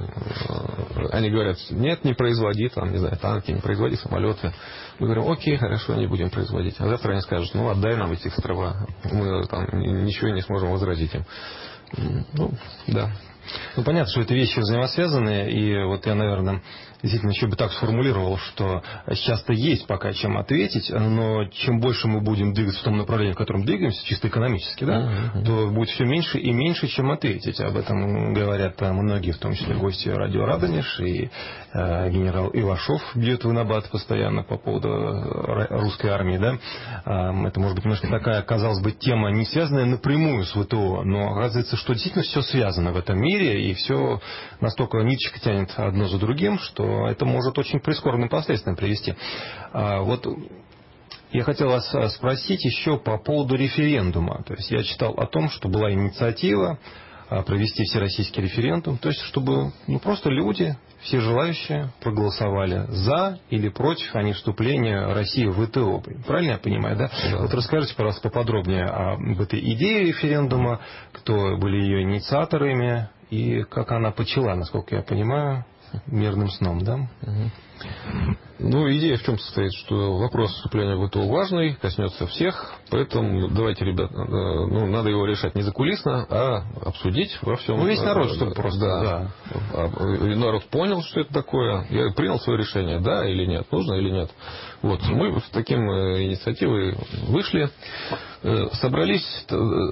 они говорят, нет, не производи там, не знаю, танки, не производи самолеты. Мы говорим, окей, хорошо, не будем производить. А завтра они скажут, ну, отдай нам эти острова, мы там ничего не сможем возразить им. Ну, да. Ну, понятно, что это вещи взаимосвязанные, и вот я, наверное, действительно еще бы так сформулировал, что сейчас-то есть пока чем ответить, но чем больше мы будем двигаться в том направлении, в котором двигаемся, чисто экономически, да, то будет все меньше и меньше, чем ответить. Об этом говорят многие, в том числе гости радио «Радонеж», и генерал Ивашов бьет в набат постоянно по поводу русской армии, да. Это, может быть, немножко такая, казалось бы, тема, не связанная напрямую с ВТО, но оказывается, что действительно все связано в этом мире, и все настолько ниточка тянет одно за другим, что это может очень прискорбным последствиям привести. Вот я хотел вас спросить еще по поводу референдума. То есть я читал о том, что была инициатива провести всероссийский референдум, то есть чтобы просто люди, все желающие, проголосовали за или против вступления России в ВТО. Правильно я понимаю, да? Вот расскажите, пожалуйста, поподробнее об этой идее референдума, кто были ее инициаторами и как она почила, насколько я понимаю, мирным сном, да? Ну, идея в чем состоит, что вопрос вступления в ВТО важный, коснется всех, поэтому давайте, ребят, надо его решать не закулисно, а обсудить во всем. Ну, весь народ, чтобы просто, да. Народ понял, что это такое, я принял свое решение, да или нет, нужно или нет. Вот, мы с таким инициативой вышли, собрались,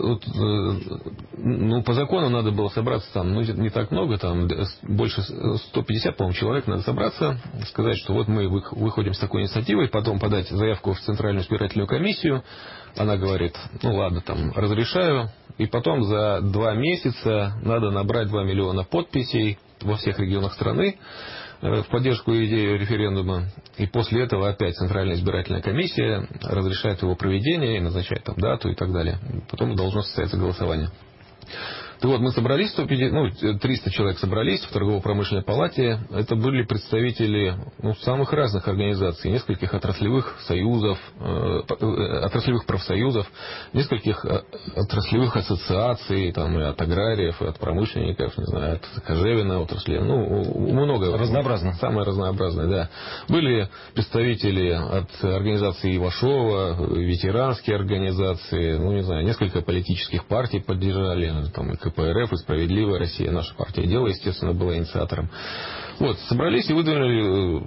по закону надо было собраться там, не так много, там больше 150, по-моему, человек надо собраться, сказать, что вот мы выходим с такой инициативой, потом подать заявку в Центральную избирательную комиссию. Она говорит, ладно, там, разрешаю. И потом за 2 месяца надо набрать 2 миллиона подписей во всех регионах страны в поддержку идеи референдума. И после этого опять Центральная избирательная комиссия разрешает его проведение и назначает там дату и так далее. Потом должно состояться голосование. Так вот, мы собрались, 300 человек собрались в торгово-промышленной палате. Это были представители самых разных организаций, нескольких отраслевых союзов, отраслевых профсоюзов, нескольких отраслевых ассоциаций, там, и от аграриев, и от промышленников, не знаю, от кожевенной отрасли. Много. Разнообразно. Самое разнообразное, да. Были представители от организации Ивашова, ветеранские организации, несколько политических партий поддержали, там, и КПРФ, и «Справедливая Россия», наша партия «Дело», естественно, была инициатором. Вот, собрались и выдвинули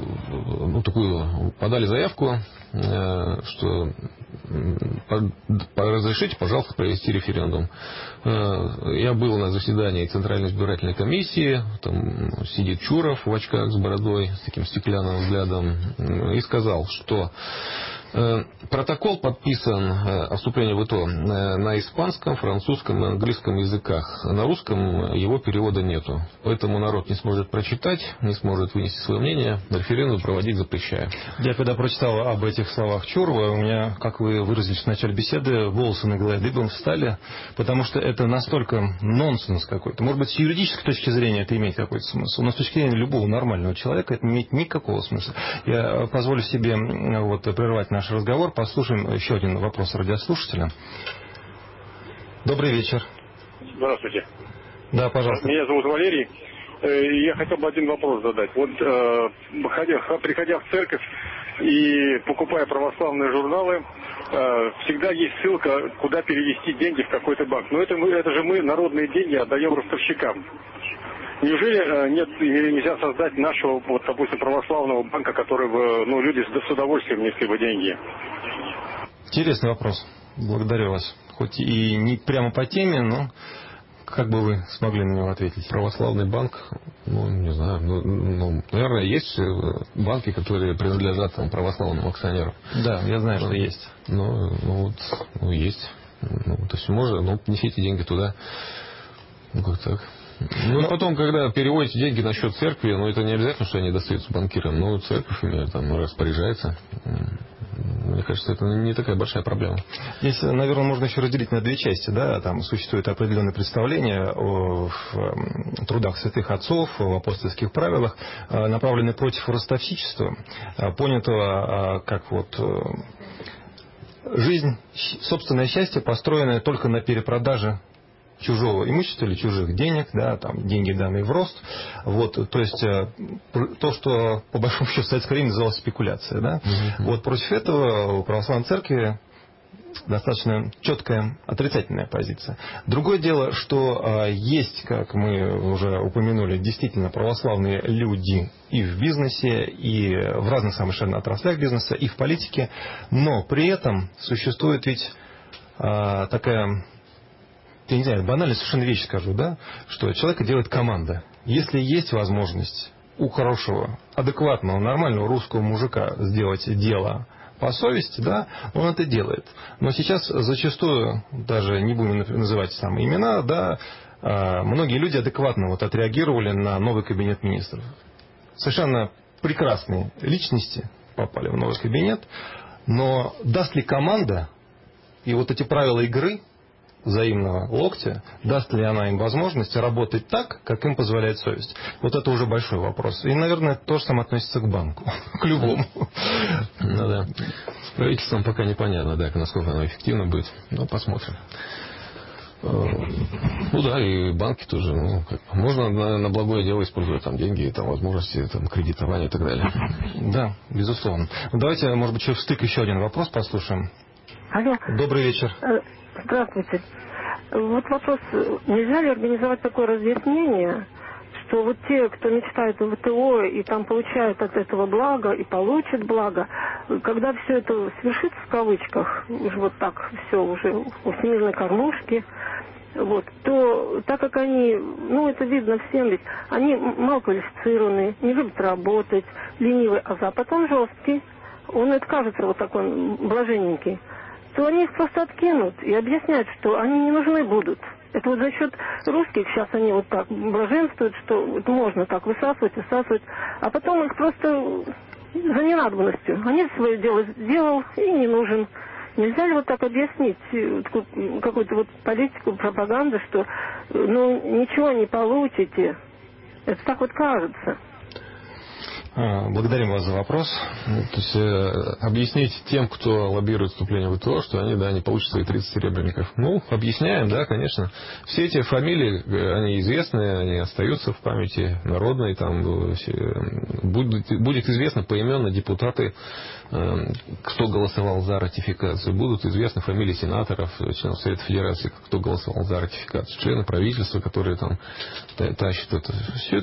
подали заявку, что разрешите, пожалуйста, провести референдум. Я был на заседании Центральной избирательной комиссии, там сидит Чуров в очках с бородой, с таким стеклянным взглядом, и сказал, что протокол подписан о вступлении в ВТО на испанском, французском и английском языках. На русском его перевода нету. Поэтому народ не сможет прочитать, не сможет вынести свое мнение. Референдум проводить запрещаю. Я когда прочитал об этих словах Чурова, у меня, как вы выразились в начале беседы, волосы на голове дыбом встали, потому что это настолько нонсенс какой-то. Может быть, с юридической точки зрения это имеет какой-то смысл, но с точки зрения любого нормального человека это не имеет никакого смысла. Я позволю себе прервать наш разговор. Послушаем еще один вопрос радиослушателя. Добрый вечер. Здравствуйте. Да, пожалуйста. Меня зовут Валерий. Я хотел бы один вопрос задать. Вот приходя в церковь и покупая православные журналы, всегда есть ссылка, куда перевести деньги в какой-то банк. Но это же мы народные деньги отдаем ростовщикам. Неужели нельзя создать нашего, допустим, православного банка, который бы, люди с удовольствием несли бы деньги? Интересный вопрос. Благодарю вас. Хоть и не прямо по теме, но как бы вы смогли на него ответить? Православный банк, не знаю, наверное, есть банки, которые принадлежат православным акционерам. Да, я знаю, что есть. Есть. То есть можно, несите деньги туда. Как так? Потом, когда переводите деньги на счет церкви, это не обязательно, что они достаются банкирам, церковь распоряжается. Мне кажется, это не такая большая проблема. Здесь, наверное, можно еще разделить на 2 части. Да? Там существует определенное представление в трудах святых отцов, в апостольских правилах, направленные против ростовщичества, понятого как жизнь, собственное счастье, построенное только на перепродаже чужого имущества или чужих денег, да, там деньги, данные в рост. То есть то, что по большому счету в советское время называлось спекуляция. Да? Против этого у православной церкви достаточно четкая отрицательная позиция. Другое дело, что есть, как мы уже упомянули, действительно православные люди и в бизнесе, и в разных совершенно отраслях бизнеса, и в политике, но при этом существует ведь такая... Я не знаю, банально совершенно вещь скажу, да, что человека делает команда. Если есть возможность у хорошего, адекватного, нормального русского мужика сделать дело по совести, да, он это делает. Но сейчас зачастую, даже не будем называть самые имена, да, многие люди адекватно отреагировали на новый кабинет министров. Совершенно прекрасные личности попали в новый кабинет, но даст ли команда и эти правила игры взаимного локтя, даст ли она им возможность работать так, как им позволяет совесть. Вот это уже большой вопрос. И, наверное, то же самое относится к банку, к любому. Ну да. С правительством пока непонятно, да, насколько оно эффективно будет. Но посмотрим. Ну да, и банки тоже. Ну, можно на благое дело использовать там деньги, там возможности там, кредитования и так далее. Да, безусловно. Давайте, может быть, в стык еще один вопрос послушаем. Алло. Добрый вечер. Здравствуйте. Вот вопрос, нельзя ли организовать такое разъяснение, что вот те, кто мечтает о ВТО и там получают от этого благо и получат благо, когда все это свершится в кавычках, уже вот так все уже у всемирной кормушки, вот, то так как они, ну это видно всем ведь, они мало квалифицированные, не любят работать, ленивые, а Запад он жесткий, он это кажется вот такой блаженненький, то они их просто откинут и объясняют, что они не нужны будут. Это вот за счет русских сейчас они вот так блаженствуют, что это можно так высасывать, а потом их просто за ненадобностью. Они свое дело сделал и не нужен. Нельзя ли вот так объяснить какую-то вот политику, пропаганду, что ну ничего не получите? Это так вот кажется. Благодарим вас за вопрос. То есть объяснить тем, кто лоббирует вступление в ВТО, что они, да, не получат свои 30 серебряников. Ну, объясняем, да, конечно. Все эти фамилии, они известны, они остаются в памяти народной. Там будет известно поименно депутаты, кто голосовал за ратификацию. Будут известны фамилии сенаторов, членов Совета Федерации, кто голосовал за ратификацию. Члены правительства, которые там тащат это. Все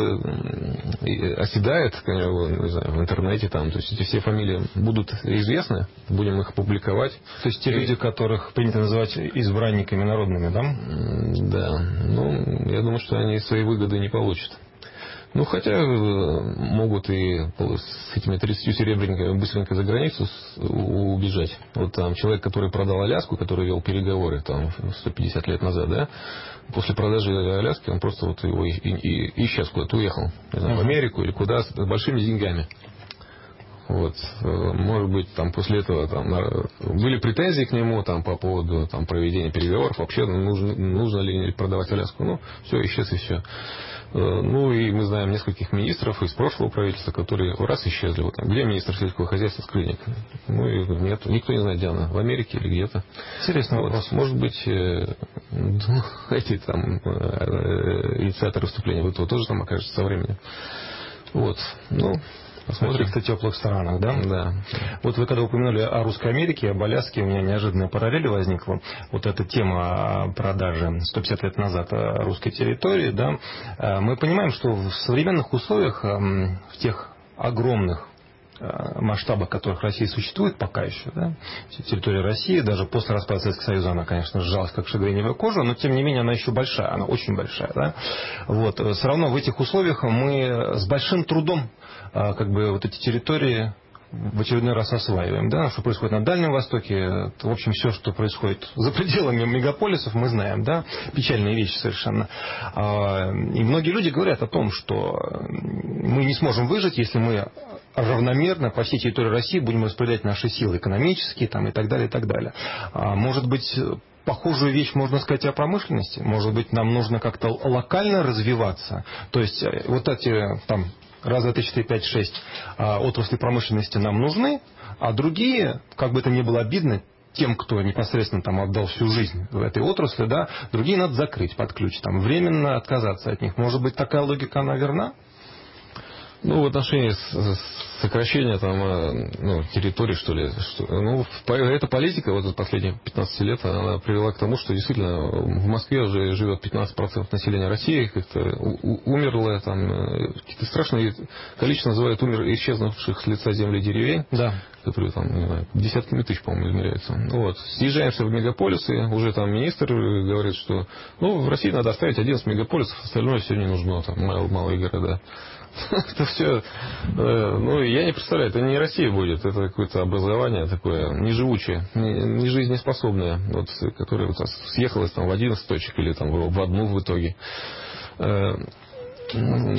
это оседает, не знаю, в интернете, там, то есть эти все фамилии будут известны, будем их публиковать. То есть те люди, которых принято называть избранниками народными, да? Да, ну, я думаю, что они свои выгоды не получат. Ну, хотя могут и с этими 30 серебряниками быстренько за границу убежать. Вот там человек, который продал Аляску, который вел переговоры там 150 лет назад, да, после продажи Аляски он просто вот его и исчез куда-то, уехал, не знаю, в Америку или куда, с большими деньгами. Вот, может быть, там после этого там были претензии к нему там по поводу там проведения переговоров, вообще нужно ли продавать Аляску. Ну, все, исчез и все. Ну, и мы знаем нескольких министров из прошлого правительства, которые раз исчезли. Вот, где министр сельского хозяйства Скрынник? Ну, и нет, никто не знает, где она, в Америке или где-то. Интересный вопрос. Может быть, эти там инициаторы выступления в ВТО тоже там окажутся со временем. Вот, ну... Посмотрим. В каких-то теплых странах, да? Да. Вот вы когда упомянули о Русской Америке, об Аляске, у меня неожиданная параллель возникла. Вот эта тема продажи 150 лет назад русской территории, да, мы понимаем, что в современных условиях, в тех огромных масштабах, которых Россия существует пока еще, да, территория России, даже после распада Советского Союза она, конечно, сжалась как шагреневая кожа, но тем не менее она еще большая, она очень большая, да. Вот, все равно в этих условиях мы с большим трудом как бы вот эти территории в очередной раз осваиваем, да, что происходит на Дальнем Востоке, в общем, все, что происходит за пределами мегаполисов, мы знаем, да, печальные вещи совершенно. И многие люди говорят о том, что мы не сможем выжить, если мы равномерно по всей территории России будем распределять наши силы экономические там, и так далее, и так далее. Может быть, похожую вещь можно сказать о промышленности? Может быть, нам нужно как-то локально развиваться? То есть, вот эти там раз, два, три, четыре, пять, шесть отрасли промышленности нам нужны, а другие, как бы это ни было обидно, тем, кто непосредственно там отдал всю жизнь в этой отрасли, да, другие надо закрыть под ключ, там, временно отказаться от них. Может быть, такая логика, она верна? Ну, в отношении сокращения там, ну, территории, что ли, ну, эта политика вот за последние 15 лет, она привела к тому, что действительно в Москве уже живет 15% населения России, как-то умерло, там, какие-то страшные количество называют исчезнувших с лица земли деревень, да, которые там, не знаю, десятками тысяч, по-моему, измеряются. Вот. Съезжаемся в мегаполисы, уже там министр говорит, что ну, в России надо оставить 11 мегаполисов, остальное все не нужно, там, малые города. Это все, ну, я не представляю, это не Россия будет, это какое-то образование такое неживучее, не жизнеспособное, вот, которое вот съехалось там в 11 точек или там в одну в итоге.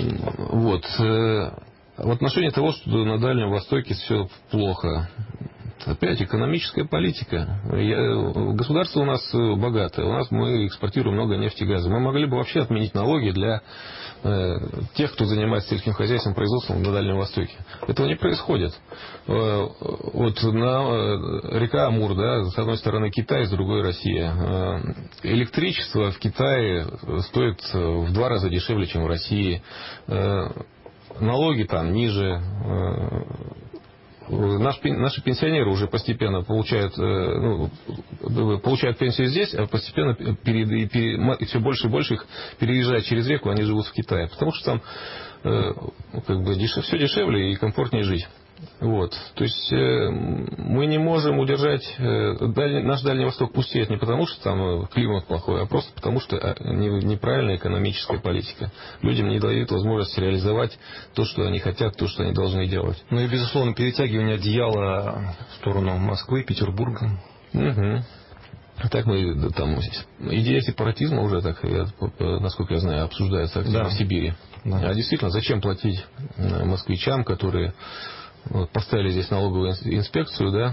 Вот. В отношении того, что на Дальнем Востоке все плохо. Опять экономическая политика. Государство у нас богатое. Мы экспортируем много нефти и газа. Мы могли бы вообще отменить налоги для тех, кто занимается сельским хозяйством, производством на Дальнем Востоке. Этого не происходит. Вот река Амур, да, с одной стороны Китай, с другой Россия. Электричество в Китае стоит в 2 раза дешевле, чем в России. Налоги там ниже. Наши пенсионеры уже постепенно получают пенсию здесь, а постепенно все больше и больше их переезжает через реку, они живут в Китае. Потому что там все дешевле и комфортнее жить. Вот. То есть мы не можем удержать наш Дальний Восток пустеет не потому, что там климат плохой, а просто потому, что неправильная экономическая политика. Людям не дают возможность реализовать то, что они хотят, то, что они должны делать. Ну и, безусловно, перетягивание одеяла в сторону Москвы, Петербурга. Угу. Так мы там идея сепаратизма уже так, насколько я знаю, обсуждается активно в Сибири. Да. А действительно, зачем платить москвичам, которые поставили здесь налоговую инспекцию, да,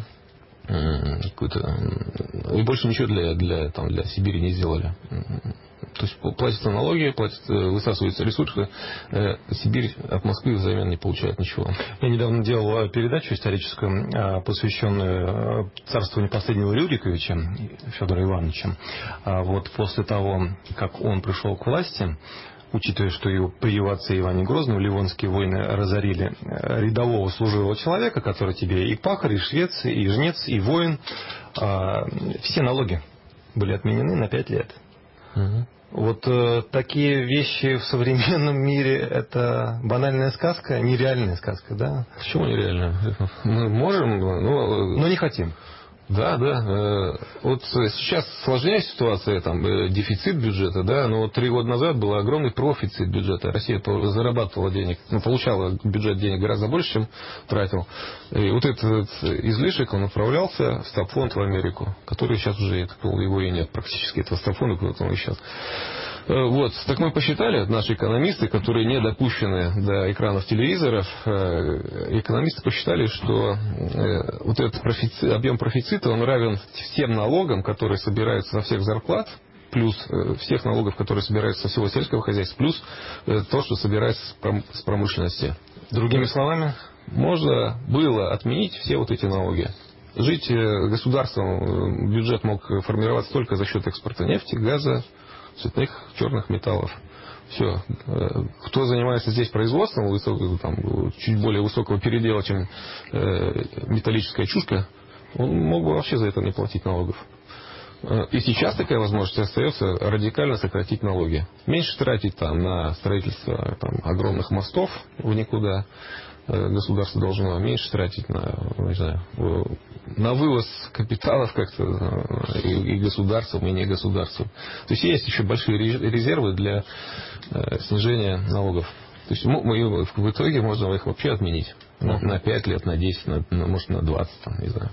и больше ничего для Сибири не сделали. То есть платятся налоги, высасываются ресурсы, Сибирь от Москвы взамен не получает ничего. Я недавно делал передачу историческую, посвященную царствованию последнего Рюриковича, Федора Ивановича. Вот после того, как он пришел к власти, учитывая, что при его отце Иване Грозном ливонские войны разорили рядового служилого человека, который тебе и пахарь, и швец, и жнец, и воин, все налоги были отменены на 5 лет. Угу. Вот такие вещи в современном мире — это банальная сказка, нереальная сказка, да? Почему нереальная? Мы можем, но не хотим. Да. Вот сейчас сложнее ситуация, там дефицит бюджета, да, но 3 года назад был огромный профицит бюджета. Россия зарабатывала денег, получала бюджет денег гораздо больше, чем тратил. И вот этот излишек, он направлялся в стабфонд в Америку, который сейчас уже, его и нет практически, этого стабфонда, куда-то он исчез. Вот, так мы посчитали, наши экономисты, которые не допущены до экранов телевизоров, экономисты посчитали, что вот этот объем профицита, он равен всем налогам, которые собираются со всех зарплат, плюс всех налогов, которые собираются со всего сельского хозяйства, плюс то, что собирается с промышленности. Другими словами, можно было отменить все вот эти налоги. Жить государством, бюджет мог формироваться только за счет экспорта нефти, газа, цветных, черных металлов. Все. Кто занимается здесь производством чуть более высокого передела, чем металлическая чушка, он мог бы вообще за это не платить налогов. И сейчас такая возможность остается радикально сократить налоги. Меньше тратить на строительство огромных мостов в никуда. Государство должно меньше тратить на вывоз капиталов как-то и государством, и не государством. То есть есть еще большие резервы для снижения налогов. То есть в итоге можно их вообще отменить на 5 лет, на 10, может на 20, не знаю.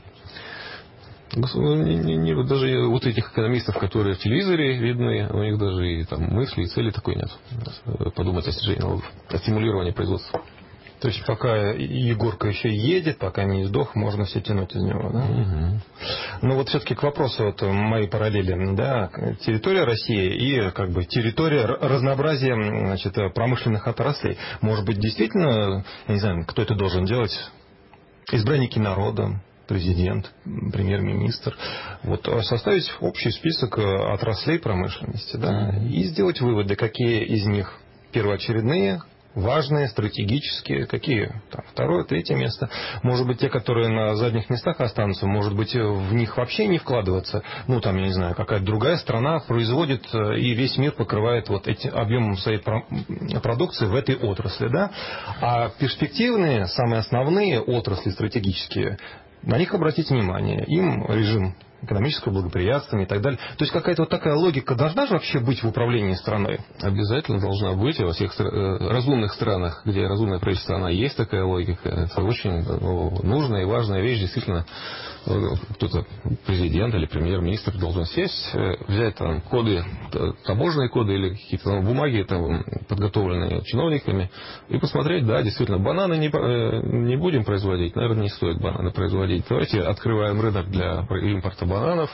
Даже вот этих экономистов, которые в телевизоре видны, у них даже и мысли, и цели такой нет. Подумать о снижении налогов, о стимулировании производства. То есть пока Егорка еще едет, пока не сдох, можно все тянуть из него, да? Угу. Но вот все-таки к вопросу моей параллели, да, территория России и территория разнообразия, промышленных отраслей. Может быть, действительно, я не знаю, кто это должен делать? Избранники народа, президент, премьер-министр. Вот составить общий список отраслей промышленности, да, и сделать выводы, какие из них первоочередные, важные, стратегические, какие второе, третье место. Может быть, те, которые на задних местах останутся, может быть, в них вообще не вкладываться. Я не знаю, какая-то другая страна производит, и весь мир покрывает этим объемом своей продукции в этой отрасли, да. А перспективные, самые основные отрасли стратегические, на них обратить внимание. Им режим экономического благоприятствования и так далее. То есть какая-то вот такая логика должна же вообще быть в управлении страной? Обязательно должна быть. Во всех разумных странах, где разумное правительство, она есть такая логика. Это очень нужная и важная вещь. Действительно, кто-то, президент или премьер-министр, должен сесть, взять там коды, таможенные коды или какие-то там бумаги, там, подготовленные чиновниками, и посмотреть, да, действительно, бананы не будем производить, наверное, не стоит бананы производить. Давайте открываем рынок для импорта бананов,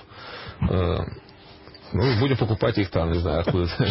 будем покупать их там, не знаю, откуда-то.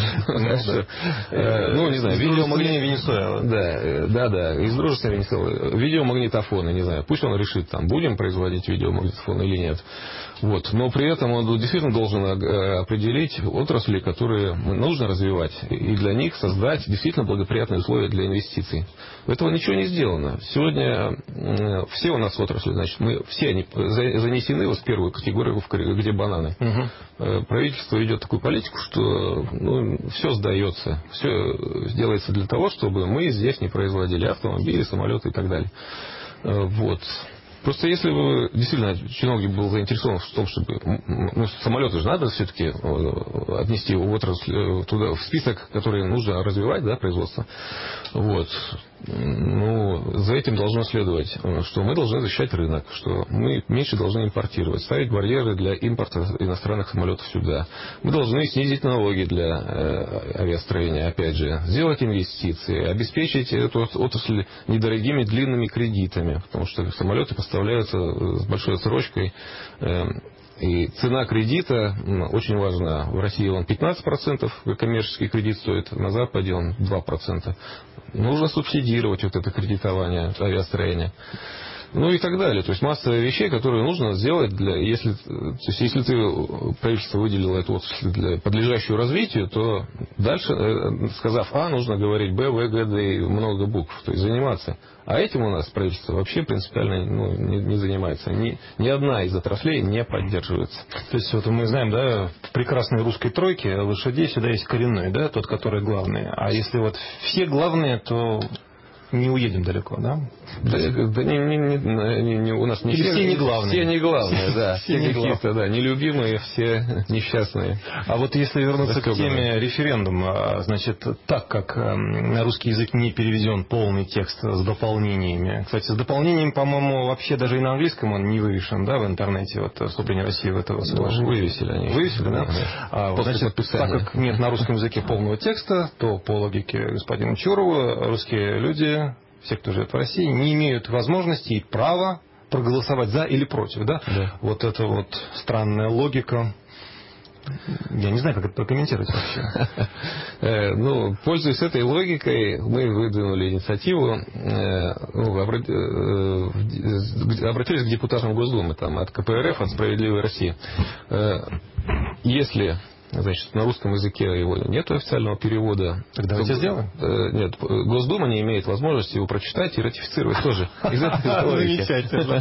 Ну, не знаю, Венесуэла. Да, из дружественной Венесуэлы. Видеомагнитофоны, не знаю, пусть он решит, там, будем производить видеомагнитофоны или нет. Вот. Но при этом он действительно должен определить отрасли, которые нужно развивать, и для них создать действительно благоприятные условия для инвестиций. Этого ничего не сделано. Сегодня все у нас отрасли, значит, все они занесены в первую категорию, где бананы. Правительство ведет такую политику, что все сдается, все делается для того, чтобы мы здесь не производили автомобили, самолеты и так далее. Вот. Просто если бы действительно чиновник был заинтересован в том, чтобы самолеты же надо все-таки отнести в отрасль туда, в список, который нужно развивать, да, производство. Вот. За этим должно следовать, что мы должны защищать рынок, что мы меньше должны импортировать, ставить барьеры для импорта иностранных самолетов сюда. Мы должны снизить налоги для авиастроения, опять же, сделать инвестиции, обеспечить эту отрасль недорогими длинными кредитами, потому что самолеты поставляются с большой отсрочкой. И цена кредита очень важна. В России он 15%, коммерческий кредит стоит, на Западе он 2%. Нужно субсидировать вот это кредитование авиастроения. И так далее. То есть масса вещей, которые нужно сделать, если правительство выделило эту отрасль для подлежащую развитию, то дальше, сказав А, нужно говорить Б, В, Г, Д и много букв, то есть заниматься. А этим у нас правительство вообще принципиально не занимается. Ни одна из отраслей не поддерживается. То есть вот мы знаем, да, в прекрасной русской тройке лошадей всегда есть коренной, да, тот, который главный. А если вот все главные, то не уедем далеко, да? У нас не все не главные. Все не главные, да. Все какие-то, да, нелюбимые, все несчастные. А вот если вернуться к теме референдума, значит, так как на русский язык не переведен полный текст с дополнениями. Кстати, с дополнениями, по-моему, вообще даже и на английском он не вывешен, да, в интернете, вот вступление России в это соглашение. Вывесили они. Вывесили, да? Значит, так как нет на русском языке полного текста, то по логике господина Чурова русские люди, все, кто живет в России, не имеют возможности и права проголосовать за или против, да? Вот это вот странная логика. Я не знаю, как это прокомментировать вообще. Пользуясь этой логикой, мы выдвинули инициативу, обратились к депутатам Госдумы, там, от КПРФ, от «Справедливой России». Если, значит, на русском языке его нет официального перевода. Тогда давайте сделаем. Нет, Госдума не имеет возможности его прочитать и ратифицировать тоже. Замечательно.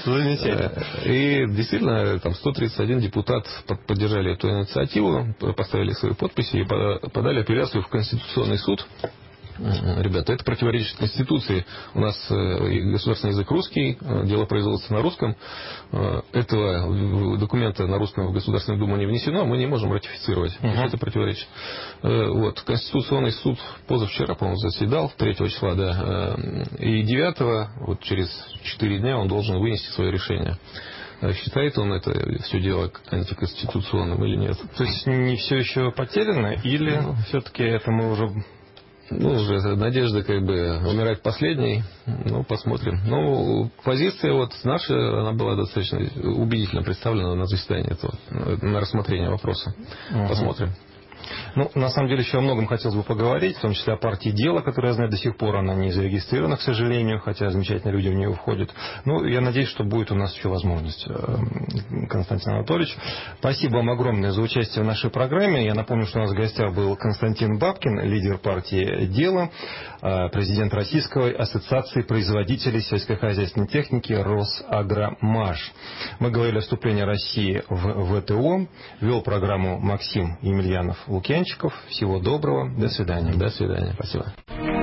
И действительно, там 131 депутат поддержали эту инициативу, поставили свои подписи и подали апелляцию в Конституционный суд. Ребята, это противоречит Конституции. У нас государственный язык русский, дело производится на русском. Этого документа на русском в Государственную Думу не внесено, мы не можем ратифицировать. Это противоречит. Конституционный суд позавчера, по-моему, заседал, 3 числа, да, и 9, вот через 4 дня он должен вынести свое решение. Считает он это все дело антиконституционным или нет? То есть не все еще потеряно, или все-таки это мы уже... уже надежда умирать последней. Посмотрим. Позиция наша, она была достаточно убедительно представлена на заседании на рассмотрение вопроса. Посмотрим. На самом деле, еще о многом хотелось бы поговорить, в том числе о партии «Дело», которая, я знаю, до сих пор она не зарегистрирована, к сожалению, хотя замечательные люди в нее входят. Я надеюсь, что будет у нас еще возможность. Константин Анатольевич, спасибо вам огромное за участие в нашей программе. Я напомню, что у нас в гостях был Константин Бабкин, лидер партии «Дело», президент Российской ассоциации производителей сельскохозяйственной техники «Росагромаш». Мы говорили о вступлении России в ВТО. Вел программу Максим Емельянов-Лукьянчиков. Всего доброго. До свидания. До свидания. Спасибо.